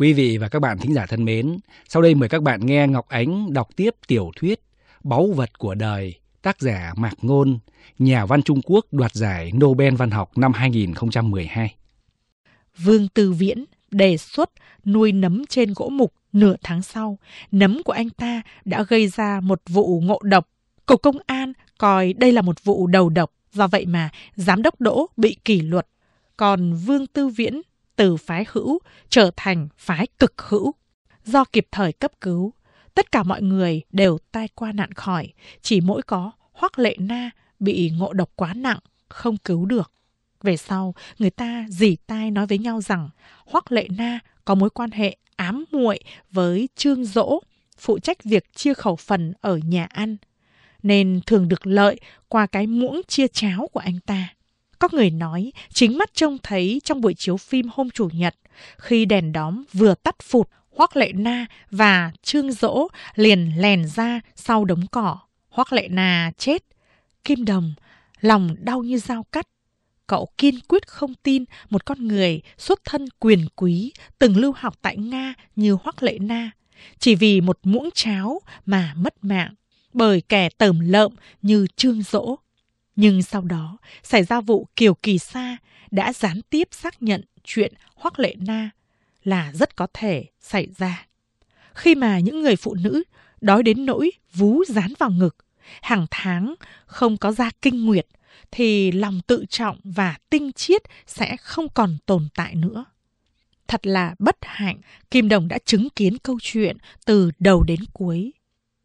Quý vị và các bạn thính giả thân mến, sau đây mời các bạn nghe Ngọc Ánh đọc tiếp tiểu thuyết Báu vật của đời, tác giả Mạc Ngôn, nhà văn Trung Quốc đoạt giải Nobel văn học năm 2012. Vương Tư Viễn đề xuất nuôi nấm trên gỗ mục. Nửa tháng sau, nấm của anh ta đã gây ra một vụ ngộ độc. Cục Công an coi đây là một vụ đầu độc, do vậy mà giám đốc Đỗ bị kỷ luật. Còn Vương Tư Viễn từ phái hữu trở thành phái cực hữu. Do kịp thời cấp cứu, tất cả mọi người đều tai qua nạn khỏi, chỉ mỗi có Hoắc Lệ Na bị ngộ độc quá nặng, không cứu được. Về sau, người ta rỉ tai nói với nhau rằng Hoắc Lệ Na có mối quan hệ ám muội với Trương Dỗ, phụ trách việc chia khẩu phần ở nhà ăn, nên thường được lợi qua cái muỗng chia cháo của anh ta. Có người nói chính mắt trông thấy trong buổi chiếu phim hôm Chủ nhật, khi đèn đóm vừa tắt phụt, Hoắc Lệ Na và Trương Dỗ liền lèn ra sau đống cỏ. Hoắc Lệ Na chết. Kim Đồng lòng đau như dao cắt. Cậu kiên quyết không tin một con người xuất thân quyền quý từng lưu học tại Nga như Hoắc Lệ Na chỉ vì một muỗng cháo mà mất mạng bởi kẻ tởm lợm như Trương Dỗ. Nhưng sau đó xảy ra vụ Kiều Kỳ Sa đã gián tiếp xác nhận chuyện Hoắc Lệ Na là rất có thể xảy ra. Khi mà những người phụ nữ đói đến nỗi vú dán vào ngực, hàng tháng không có ra kinh nguyệt, thì lòng tự trọng và tinh khiết sẽ không còn tồn tại nữa. Thật là bất hạnh, Kim Đồng đã chứng kiến câu chuyện từ đầu đến cuối.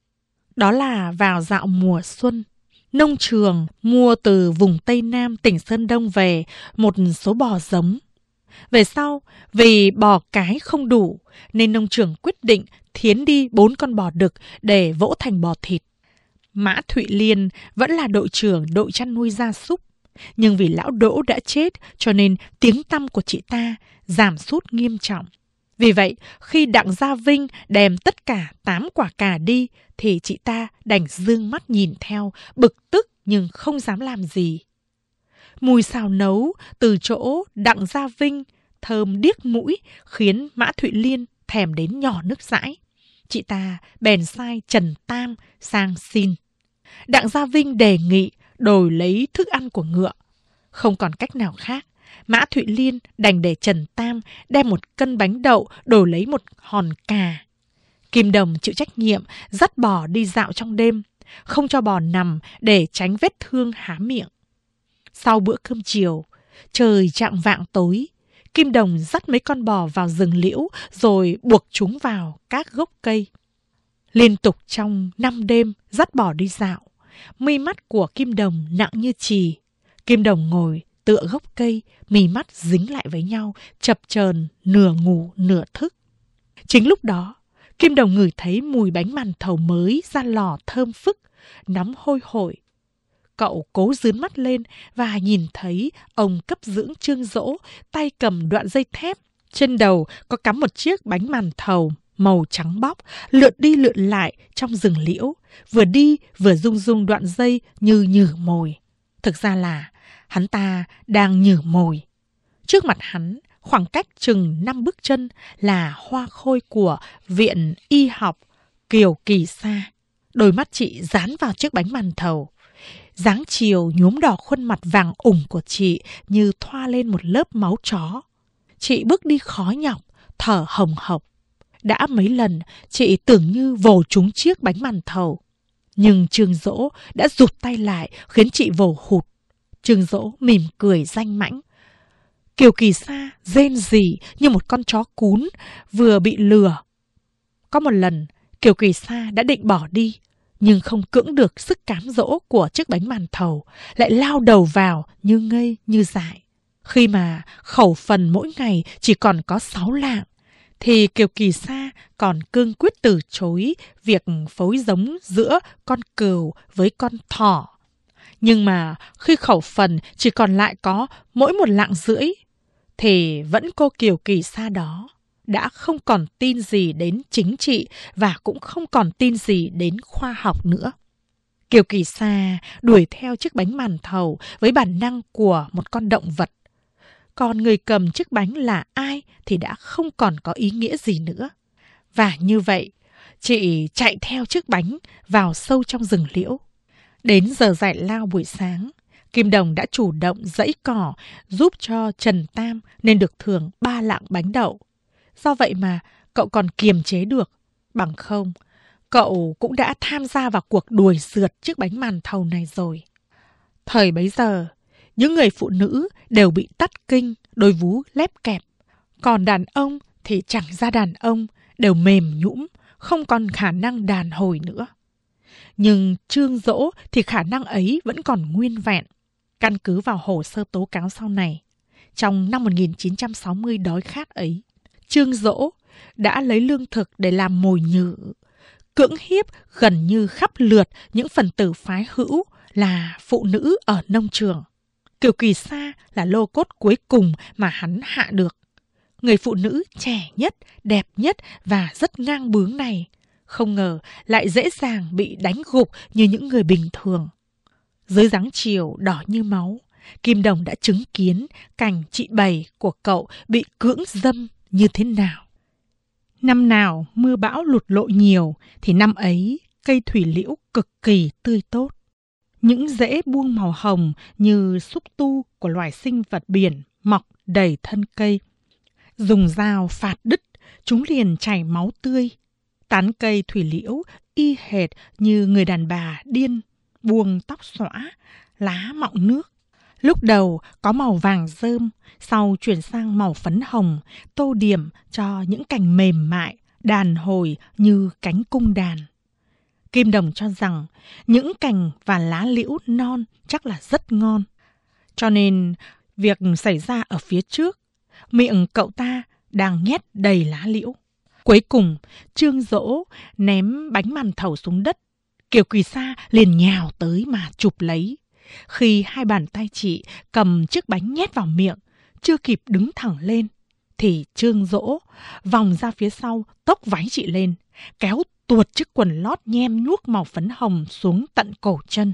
Đó là vào dạo mùa xuân, nông trường mua từ vùng Tây Nam tỉnh Sơn Đông về một số bò giống. Về sau, vì bò cái không đủ, nên nông trường quyết định thiến đi 4 con bò đực để vỗ thành bò thịt. Mã Thụy Liên vẫn là đội trưởng đội chăn nuôi gia súc, nhưng vì lão Đỗ đã chết cho nên tiếng tăm của chị ta giảm sút nghiêm trọng. Vì vậy, khi Đặng Gia Vinh đem tất cả 8 quả cà đi, thì chị ta đành dương mắt nhìn theo, bực tức nhưng không dám làm gì. Mùi xào nấu từ chỗ Đặng Gia Vinh thơm điếc mũi khiến Mã Thụy Liên thèm đến nhỏ nước dãi. Chị ta bèn sai Trần Tam sang xin. Đặng Gia Vinh đề nghị đổi lấy thức ăn của ngựa. Không còn cách nào khác, Mã Thụy Liên đành để Trần Tam đem 1 cân bánh đậu đổi lấy 1 hòn cà. Kim Đồng chịu trách nhiệm dắt bò đi dạo trong đêm, không cho bò nằm để tránh vết thương há miệng. Sau bữa cơm chiều, trời chạng vạng tối, Kim Đồng dắt mấy con bò vào rừng liễu rồi buộc chúng vào các gốc cây. Liên tục trong 5 đêm dắt bò đi dạo, mi mắt của Kim Đồng nặng như chì. Kim Đồng ngồi tựa gốc cây, mí mắt dính lại với nhau, chập chờn nửa ngủ nửa thức. Chính lúc đó, Kim Đồng ngửi thấy mùi bánh màn thầu mới ra lò thơm phức, nóng hôi hổi. Cậu cố dướn mắt lên và nhìn thấy ông cấp dưỡng Trương Dỗ tay cầm đoạn dây thép, trên đầu có cắm một chiếc bánh màn thầu màu trắng bóc, lượn đi lượn lại trong rừng liễu, vừa đi vừa rung rung đoạn dây như nhử mồi. Thực ra là hắn ta đang nhử mồi. Trước mặt hắn, khoảng cách chừng 5 bước chân là hoa khôi của Viện Y học Kiều Kỳ Sa. Đôi mắt chị dán vào chiếc bánh màn thầu. Dáng chiều nhuốm đỏ khuôn mặt vàng ủng của chị như thoa lên một lớp máu chó. Chị bước đi khó nhọc, thở hồng hộc. Đã mấy lần chị tưởng như vồ trúng chiếc bánh màn thầu. Nhưng Trương Dỗ đã rụt tay lại khiến chị vồ hụt. Trương Dỗ mỉm cười danh mãnh. Kiều Kỳ Sa rên rỉ như một con chó cún vừa bị lừa. Có một lần, Kiều Kỳ Sa đã định bỏ đi, nhưng không cưỡng được sức cám dỗ của chiếc bánh màn thầu, lại lao đầu vào như ngây như dại. Khi mà khẩu phần mỗi ngày chỉ còn có 6 lạng, thì Kiều Kỳ Sa còn cương quyết từ chối việc phối giống giữa con cừu với con thỏ. Nhưng mà khi khẩu phần chỉ còn lại có mỗi 1,5 lạng, thì vẫn cô Kiều Kỳ Sa đó đã không còn tin gì đến chính trị và cũng không còn tin gì đến khoa học nữa. Kiều Kỳ Sa đuổi theo chiếc bánh màn thầu với bản năng của một con động vật. còn người cầm chiếc bánh là ai thì đã không còn có ý nghĩa gì nữa. Và như vậy, chị chạy theo chiếc bánh vào sâu trong rừng liễu. Đến giờ giải lao buổi sáng, Kim Đồng đã chủ động giãy cỏ giúp cho Trần Tam nên được thưởng 3 lạng bánh đậu. Do vậy mà cậu còn kiềm chế được, bằng không, cậu cũng đã tham gia vào cuộc đuổi rượt chiếc bánh màn thầu này rồi. Thời bấy giờ, những người phụ nữ đều bị tắt kinh, đôi vú lép kẹp. Còn đàn ông thì chẳng ra đàn ông, đều mềm nhũn, không còn khả năng đàn hồi nữa. Nhưng Trương Dỗ thì khả năng ấy vẫn còn nguyên vẹn. Căn cứ vào hồ sơ tố cáo sau này, trong năm 1960 đói khát ấy, Trương Dỗ đã lấy lương thực để làm mồi nhử, cưỡng hiếp gần như khắp lượt những phần tử phái hữu là phụ nữ ở nông trường. Kiều Kỳ Sa là lô cốt cuối cùng mà hắn hạ được. Người phụ nữ trẻ nhất, đẹp nhất và rất ngang bướng này, không ngờ lại dễ dàng bị đánh gục như những người bình thường. Dưới dáng chiều đỏ như máu, Kim Đồng đã chứng kiến cảnh chị Bảy của cậu bị cưỡng dâm như thế nào. Năm nào mưa bão lụt lội nhiều thì năm ấy cây thủy liễu cực kỳ tươi tốt. Những rễ buông màu hồng như xúc tu của loài sinh vật biển mọc đầy thân cây. Dùng dao phạt đứt, chúng liền chảy máu tươi. Tán cây thủy liễu y hệt như người đàn bà điên, buông tóc xõa, lá mọng nước. Lúc đầu có màu vàng rơm, sau chuyển sang màu phấn hồng, tô điểm cho những cành mềm mại, đàn hồi như cánh cung đàn. Kim Đồng cho rằng những cành và lá liễu non chắc là rất ngon. Cho nên việc xảy ra ở phía trước, miệng cậu ta đang nhét đầy lá liễu. Cuối cùng, Trương Dỗ ném bánh màn thầu xuống đất. Kiều Kỳ Sa liền nhào tới mà chụp lấy. Khi hai bàn tay chị cầm chiếc bánh nhét vào miệng, chưa kịp đứng thẳng lên, thì Trương Dỗ vòng ra phía sau tốc váy chị lên, kéo tuột chiếc quần lót nhem nhuốc màu phấn hồng xuống tận cổ chân.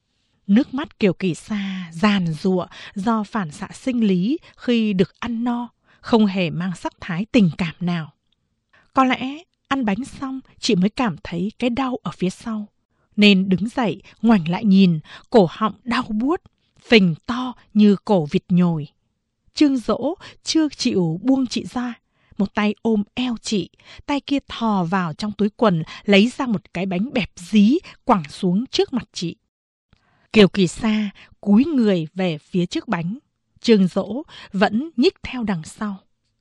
Nước mắt Kiều Kỳ Sa giàn giụa do phản xạ sinh lý khi được ăn no, không hề mang sắc thái tình cảm nào. Có lẽ ăn bánh xong chị mới cảm thấy cái đau ở phía sau, nên đứng dậy ngoảnh lại nhìn, cổ họng đau buốt, phình to như cổ vịt nhồi. Trương Dỗ chưa chịu buông chị ra, một tay ôm eo chị, tay kia thò vào trong túi quần lấy ra một cái bánh bẹp dí quẳng xuống trước mặt chị. Kiều Kỳ Sa cúi người về phía trước bánh, Trương Dỗ vẫn nhích theo đằng sau.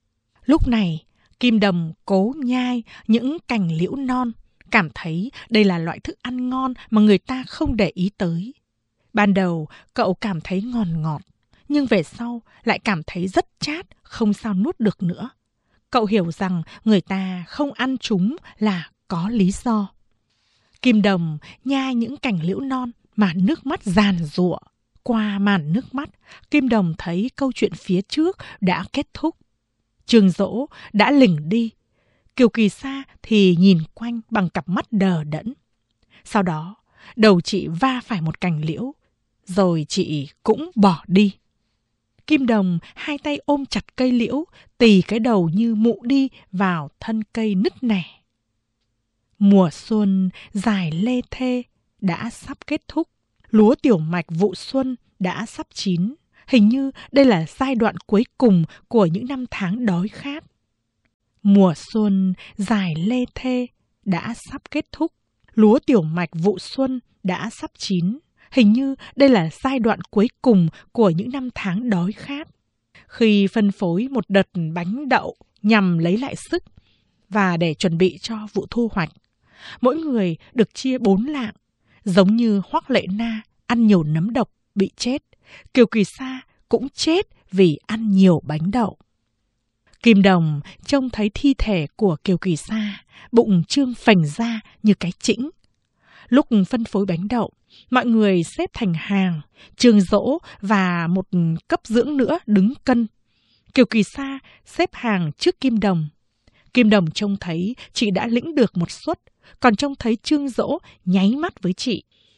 Lúc này, Kim Đồng cố nhai những cành liễu non, cảm thấy đây là loại thức ăn ngon mà người ta không để ý tới. Ban đầu cậu cảm thấy ngon ngọt, nhưng về sau lại cảm thấy rất chát, không sao nuốt được nữa. Cậu hiểu rằng người ta không ăn chúng là có lý do. Kim Đồng nhai những cành liễu non mà nước mắt giàn giụa. Qua màn nước mắt, Kim Đồng thấy câu chuyện phía trước đã kết thúc. Trương Dỗ đã lỉnh đi. Kiều Kỳ Sa thì nhìn quanh bằng cặp mắt đờ đẫn. Sau đó, đầu chị va phải một cành liễu, rồi chị cũng bỏ đi. Kim Đồng hai tay ôm chặt cây liễu, tì cái đầu như mụ đi vào thân cây nứt nẻ. Mùa xuân dài lê thê đã sắp kết thúc. Lúa tiểu mạch vụ xuân đã sắp chín. Hình như đây là giai đoạn cuối cùng của những năm tháng đói khát. Mùa xuân dài lê thê đã sắp kết thúc. Lúa tiểu mạch vụ xuân đã sắp chín. Hình như đây là giai đoạn cuối cùng của những năm tháng đói khát. Khi phân phối một đợt bánh đậu nhằm lấy lại sức và để chuẩn bị cho vụ thu hoạch, mỗi người được chia 4 lạng. Giống như Hoắc Lệ Na ăn nhiều nấm độc bị chết, Kiều Kỳ Sa cũng chết vì ăn nhiều bánh đậu. Kim Đồng trông thấy thi thể của Kiều Kỳ Sa, bụng trương phành ra như cái chĩnh. Lúc phân phối bánh đậu, mọi người xếp thành hàng, Trương Dỗ và một cấp dưỡng nữa đứng cân. Kiều Kỳ Sa xếp hàng trước Kim Đồng. Kim Đồng trông thấy chị đã lĩnh được một suất, còn trông thấy Trương Dỗ nháy mắt với chị.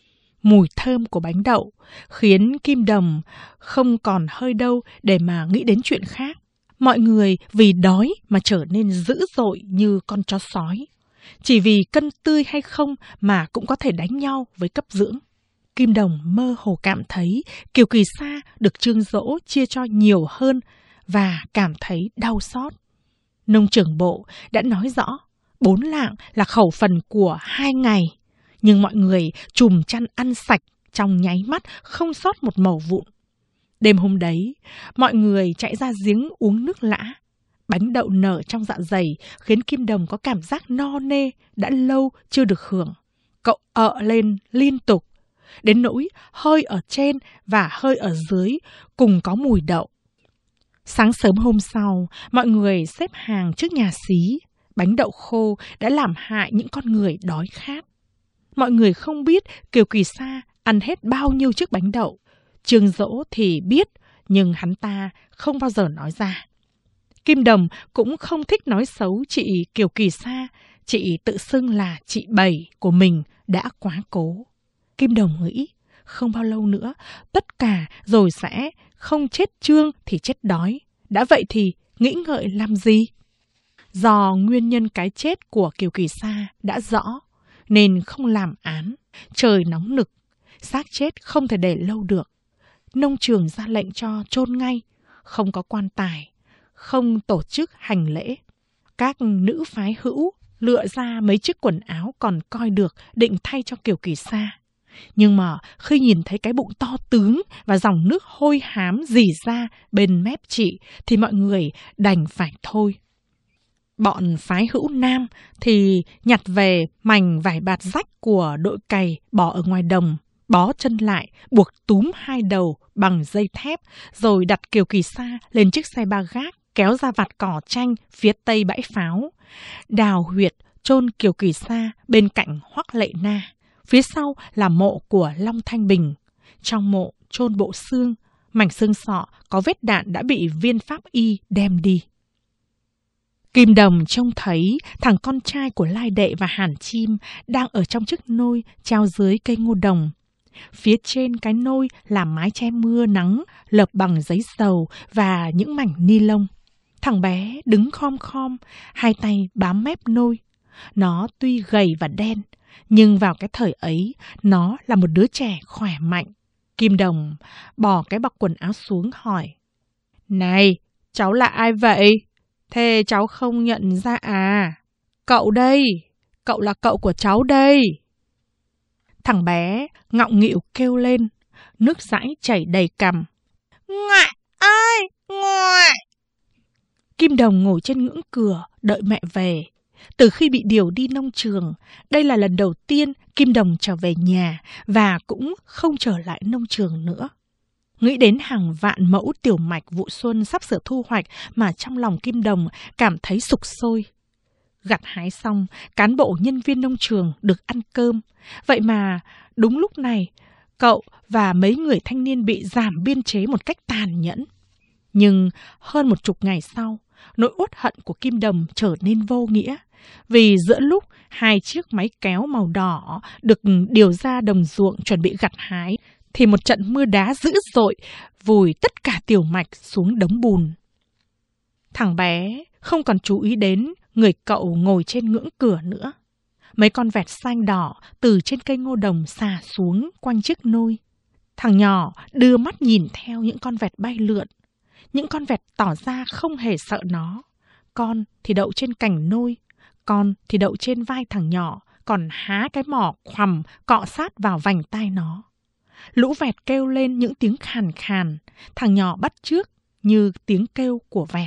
mùi thơm của bánh đậu, khiến Kim Đồng không còn hơi đâu để mà nghĩ đến chuyện khác. Mọi người vì đói mà trở nên dữ dội như con chó sói. Chỉ vì cân tươi hay không mà cũng có thể đánh nhau với cấp dưỡng. Kim Đồng mơ hồ cảm thấy Kiều Kỳ Sa được Trương Dỗ chia cho nhiều hơn và cảm thấy đau xót. Nông trưởng bộ đã nói rõ 4 lạng là khẩu phần của 2 ngày, nhưng mọi người chùm chăn ăn sạch trong nháy mắt, không sót một mẩu vụn. Đêm hôm đấy, mọi người chạy ra giếng uống nước lã. Bánh đậu nở trong dạ dày khiến Kim Đồng có cảm giác no nê đã lâu chưa được hưởng. Cậu ợ lên liên tục, đến nỗi hơi ở trên và hơi ở dưới cùng có mùi đậu. Sáng sớm hôm sau, mọi người xếp hàng trước nhà xí. Bánh đậu khô đã làm hại những con người đói khát. Mọi người không biết Kiều Kỳ Sa ăn hết bao nhiêu chiếc bánh đậu. Trương Dỗ thì biết, nhưng hắn ta không bao giờ nói ra. Kim Đồng cũng không thích nói xấu chị Kiều Kỳ Sa. Chị tự xưng là chị Bảy của mình đã quá cố. Kim Đồng nghĩ, không bao lâu nữa, tất cả rồi sẽ không chết trương thì chết đói. Đã vậy thì nghĩ ngợi làm gì? Do nguyên nhân cái chết của Kiều Kỳ Sa đã rõ, nên không làm án. Trời nóng nực, xác chết không thể để lâu được. Nông trường ra lệnh cho chôn ngay, không có quan tài, không tổ chức hành lễ. Các nữ phái hữu lựa ra mấy chiếc quần áo còn coi được định thay cho Kiều Kỳ Sa. Nhưng mà khi nhìn thấy cái bụng to tướng và dòng nước hôi hám rỉ ra bên mép chị thì mọi người đành phải thôi. Bọn phái hữu nam thì nhặt về mảnh vải bạt rách của đội cày bỏ ở ngoài đồng, bó chân lại, buộc túm 2 đầu bằng dây thép, rồi đặt Kiều Kỳ Sa lên chiếc xe ba gác kéo ra vạt cỏ tranh phía tây bãi pháo, đào huyệt chôn Kiều Kỳ Sa bên cạnh Hoắc Lệ Na. Phía sau là mộ của Long Thanh Bình. Trong mộ chôn bộ xương, mảnh xương sọ có vết đạn đã bị viên pháp y đem đi. Kim Đồng trông thấy thằng con trai của Lai Đệ và Hàn Chim đang ở trong chiếc nôi treo dưới cây ngô đồng. Phía trên cái nôi là mái che mưa nắng lợp bằng giấy dầu và những mảnh ni lông. Thằng bé đứng khom khom, 2 tay bám mép nôi. Nó tuy gầy và đen, nhưng vào cái thời ấy, nó là một đứa trẻ khỏe mạnh. Kim Đồng bỏ cái bọc quần áo xuống hỏi: "Này, cháu là ai vậy? Thế cháu không nhận ra à? Cậu đây, cậu là cậu của cháu đây." Thằng bé ngọng nghịu kêu lên, nước dãi chảy đầy cằm: "Ngoại ơi, ngoại!" Kim Đồng ngồi trên ngưỡng cửa đợi mẹ về. Từ khi bị điều đi nông trường, đây là lần đầu tiên Kim Đồng trở về nhà và cũng không trở lại nông trường nữa. Nghĩ đến hàng vạn mẫu tiểu mạch vụ xuân sắp sửa thu hoạch mà trong lòng Kim Đồng cảm thấy sục sôi. Gặt hái xong, cán bộ nhân viên nông trường được ăn cơm. Vậy mà đúng lúc này, cậu và mấy người thanh niên bị giảm biên chế một cách tàn nhẫn. Nhưng hơn 10 ngày sau, nỗi uất hận của Kim Đồng trở nên vô nghĩa. Vì giữa lúc 2 chiếc máy kéo màu đỏ được điều ra đồng ruộng chuẩn bị gặt hái, thì một trận mưa đá dữ dội vùi tất cả tiểu mạch xuống đống bùn. Thằng bé không còn chú ý đến người cậu ngồi trên ngưỡng cửa nữa. Mấy con vẹt xanh đỏ từ trên cây ngô đồng xà xuống quanh chiếc nôi. Thằng nhỏ đưa mắt nhìn theo những con vẹt bay lượn. Những con vẹt tỏ ra không hề sợ nó. Con thì đậu trên cành nôi, con thì đậu trên vai thằng nhỏ, còn há cái mỏ khoằm cọ sát vào vành tai nó. Lũ vẹt kêu lên những tiếng khàn khàn, thằng nhỏ bắt chước như tiếng kêu của vẹt.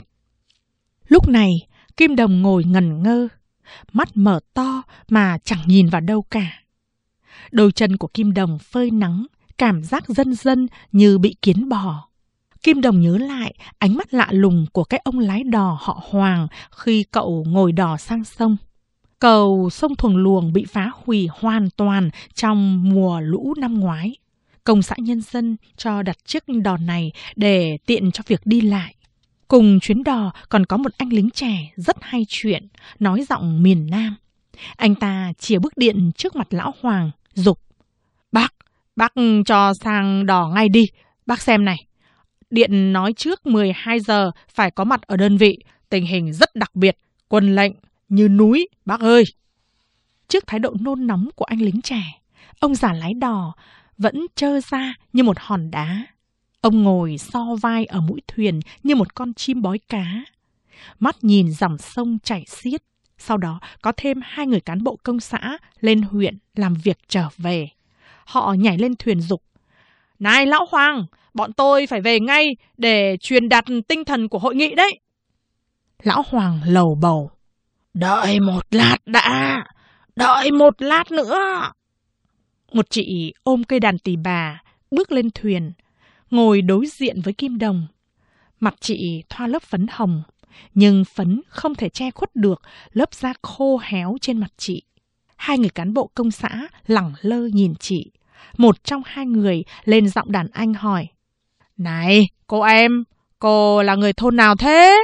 Lúc này, Kim Đồng ngồi ngẩn ngơ, mắt mở to mà chẳng nhìn vào đâu cả. Đôi chân của Kim Đồng phơi nắng, cảm giác dân dân như bị kiến bò. Kim Đồng nhớ lại ánh mắt lạ lùng của cái ông lái đò họ Hoàng khi cậu ngồi đò sang sông. Cầu sông Thuồng Luồng bị phá hủy hoàn toàn trong mùa lũ năm ngoái. Công xã nhân dân cho đặt chiếc đò này để tiện cho việc đi lại. Cùng chuyến đò còn có một anh lính trẻ rất hay chuyện, nói giọng miền Nam. Anh ta chìa bức điện trước mặt lão Hoàng, giục: Bác cho sang đò ngay đi. Bác xem này, điện nói trước 12 giờ phải có mặt ở đơn vị. Tình hình rất đặc biệt, quân lệnh như núi, bác ơi. Trước thái độ nôn nóng của anh lính trẻ, ông già lái đò vẫn trơ ra như một hòn đá. Ông ngồi so vai ở mũi thuyền như một con chim bói cá. Mắt nhìn dòng sông chảy xiết. Sau đó có thêm 2 người cán bộ công xã lên huyện làm việc trở về. Họ nhảy lên thuyền giục: Này Lão Hoàng, bọn tôi phải về ngay để truyền đạt tinh thần của hội nghị đấy. Lão Hoàng lầu bầu: Đợi một lát đã, đợi một lát nữa. Một chị ôm cây đàn tỳ bà bước lên thuyền, ngồi đối diện với Kim Đồng. Mặt chị thoa lớp phấn hồng, nhưng phấn không thể che khuất được lớp da khô héo trên mặt chị. 2 người cán bộ công xã lẳng lơ nhìn chị. Một trong 2 người lên giọng đàn anh hỏi: Này, cô em, cô là người thôn nào thế?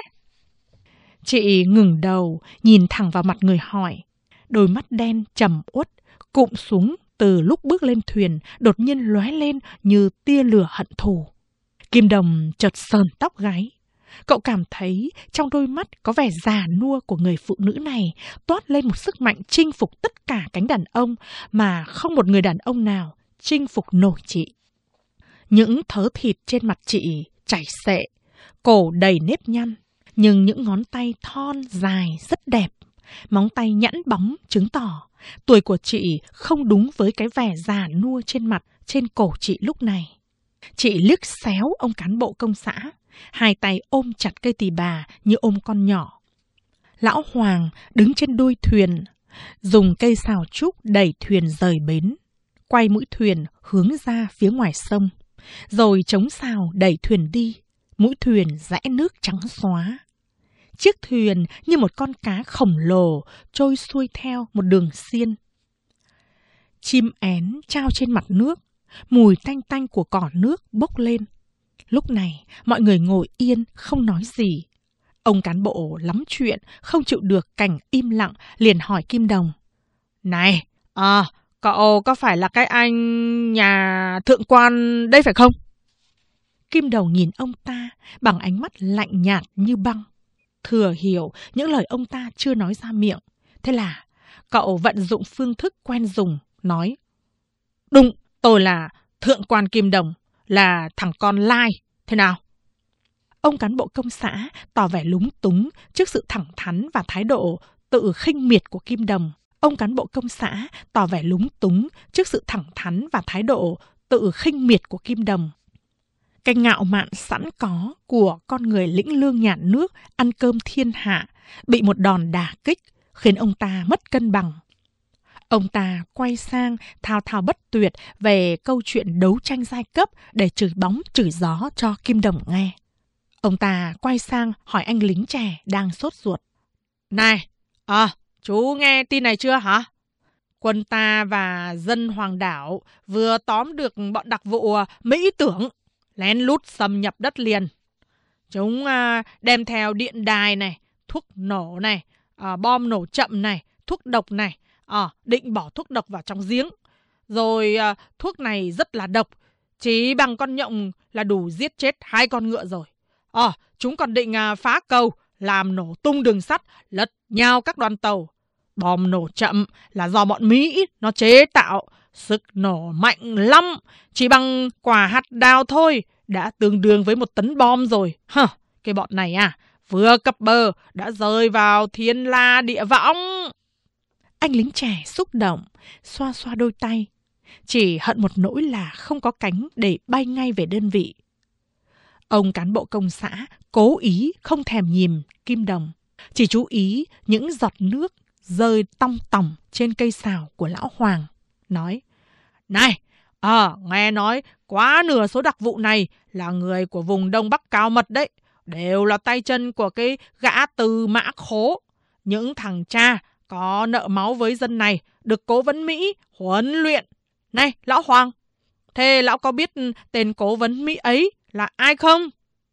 Chị ngừng đầu, nhìn thẳng vào mặt người hỏi. Đôi mắt đen trầm uất, cụm xuống từ lúc bước lên thuyền, đột nhiên lóe lên như tia lửa hận thù. Kim Đồng chợt sờn tóc gáy. Cậu cảm thấy trong đôi mắt có vẻ già nua của người phụ nữ này toát lên một sức mạnh chinh phục tất cả cánh đàn ông mà không một người đàn ông nào chinh phục nổi chị. Những thớ thịt trên mặt chị chảy xệ, cổ đầy nếp nhăn, nhưng những ngón tay thon dài rất đẹp. Móng tay nhẵn bóng chứng tỏ tuổi của chị không đúng với cái vẻ già nua trên mặt, trên cổ chị lúc này. Chị liếc xéo ông cán bộ công xã, 2 tay ôm chặt cây tỳ bà như ôm con nhỏ. Lão Hoàng đứng trên đuôi thuyền, dùng cây sào trúc đẩy thuyền rời bến, quay mũi thuyền hướng ra phía ngoài sông, rồi chống sào đẩy thuyền đi. Mũi thuyền rẽ nước trắng xóa. Chiếc thuyền như một con cá khổng lồ trôi xuôi theo một đường xiên. Chim én trao trên mặt nước, mùi tanh tanh của cỏ nước bốc lên. Lúc này mọi người ngồi yên không nói gì. Ông cán bộ lắm chuyện, không chịu được cảnh im lặng, liền hỏi Kim Đồng: Này, cậu có phải là cái anh nhà thượng quan đây phải không? Kim Đồng nhìn ông ta bằng ánh mắt lạnh nhạt như băng. Thừa hiểu những lời ông ta chưa nói ra miệng. Thế là cậu vận dụng phương thức quen dùng, nói: Đúng, tôi là thượng quan Kim Đồng, là thằng con lai. Thế nào? Ông cán bộ công xã tỏ vẻ lúng túng trước sự thẳng thắn và thái độ tự khinh miệt của Kim Đồng. Ông cán bộ công xã tỏ vẻ lúng túng trước sự thẳng thắn và thái độ tự khinh miệt của Kim Đồng. Cái ngạo mạn sẵn có của con người lĩnh lương nhàn nước, ăn cơm thiên hạ, bị một đòn đả kích, khiến ông ta mất cân bằng. Ông ta quay sang thao thao bất tuyệt về câu chuyện đấu tranh giai cấp để chửi bóng chửi gió cho Kim Đồng nghe. Ông ta quay sang hỏi anh lính trẻ đang sốt ruột: Này, chú nghe tin này chưa hả? Quân ta và dân Hoàng Đảo vừa tóm được bọn đặc vụ Mỹ Tưởng, lén lút xâm nhập đất liền. Chúng đem theo điện đài này, thuốc nổ này, bom nổ chậm này, thuốc độc này, định bỏ thuốc độc vào trong giếng. Rồi thuốc này rất là độc, chỉ bằng con nhộng là đủ giết chết 2 con ngựa rồi. Chúng còn định phá cầu, làm nổ tung đường sắt, lật nhào các đoàn tàu. Bom nổ chậm là do bọn Mỹ nó chế tạo, sức nổ mạnh lắm, chỉ bằng quả hạt đào thôi đã tương đương với 1 tấn bom rồi. Cái bọn này vừa cập bờ đã rơi vào thiên la địa võng. Anh lính trẻ xúc động, xoa xoa đôi tay, chỉ hận một nỗi là không có cánh để bay ngay về đơn vị. Ông cán bộ công xã cố ý không thèm nhìn Kim Đồng, chỉ chú ý những giọt nước rơi tong tỏng trên cây sào của lão Hoàng, nói: Này, nghe nói quá nửa số đặc vụ này là người của vùng Đông Bắc Cao Mật đấy, đều là tay chân của cái gã Từ Mã Khố. Những thằng cha có nợ máu với dân này được cố vấn Mỹ huấn luyện. Này, lão Hoàng, thế lão có biết tên cố vấn Mỹ ấy là ai không?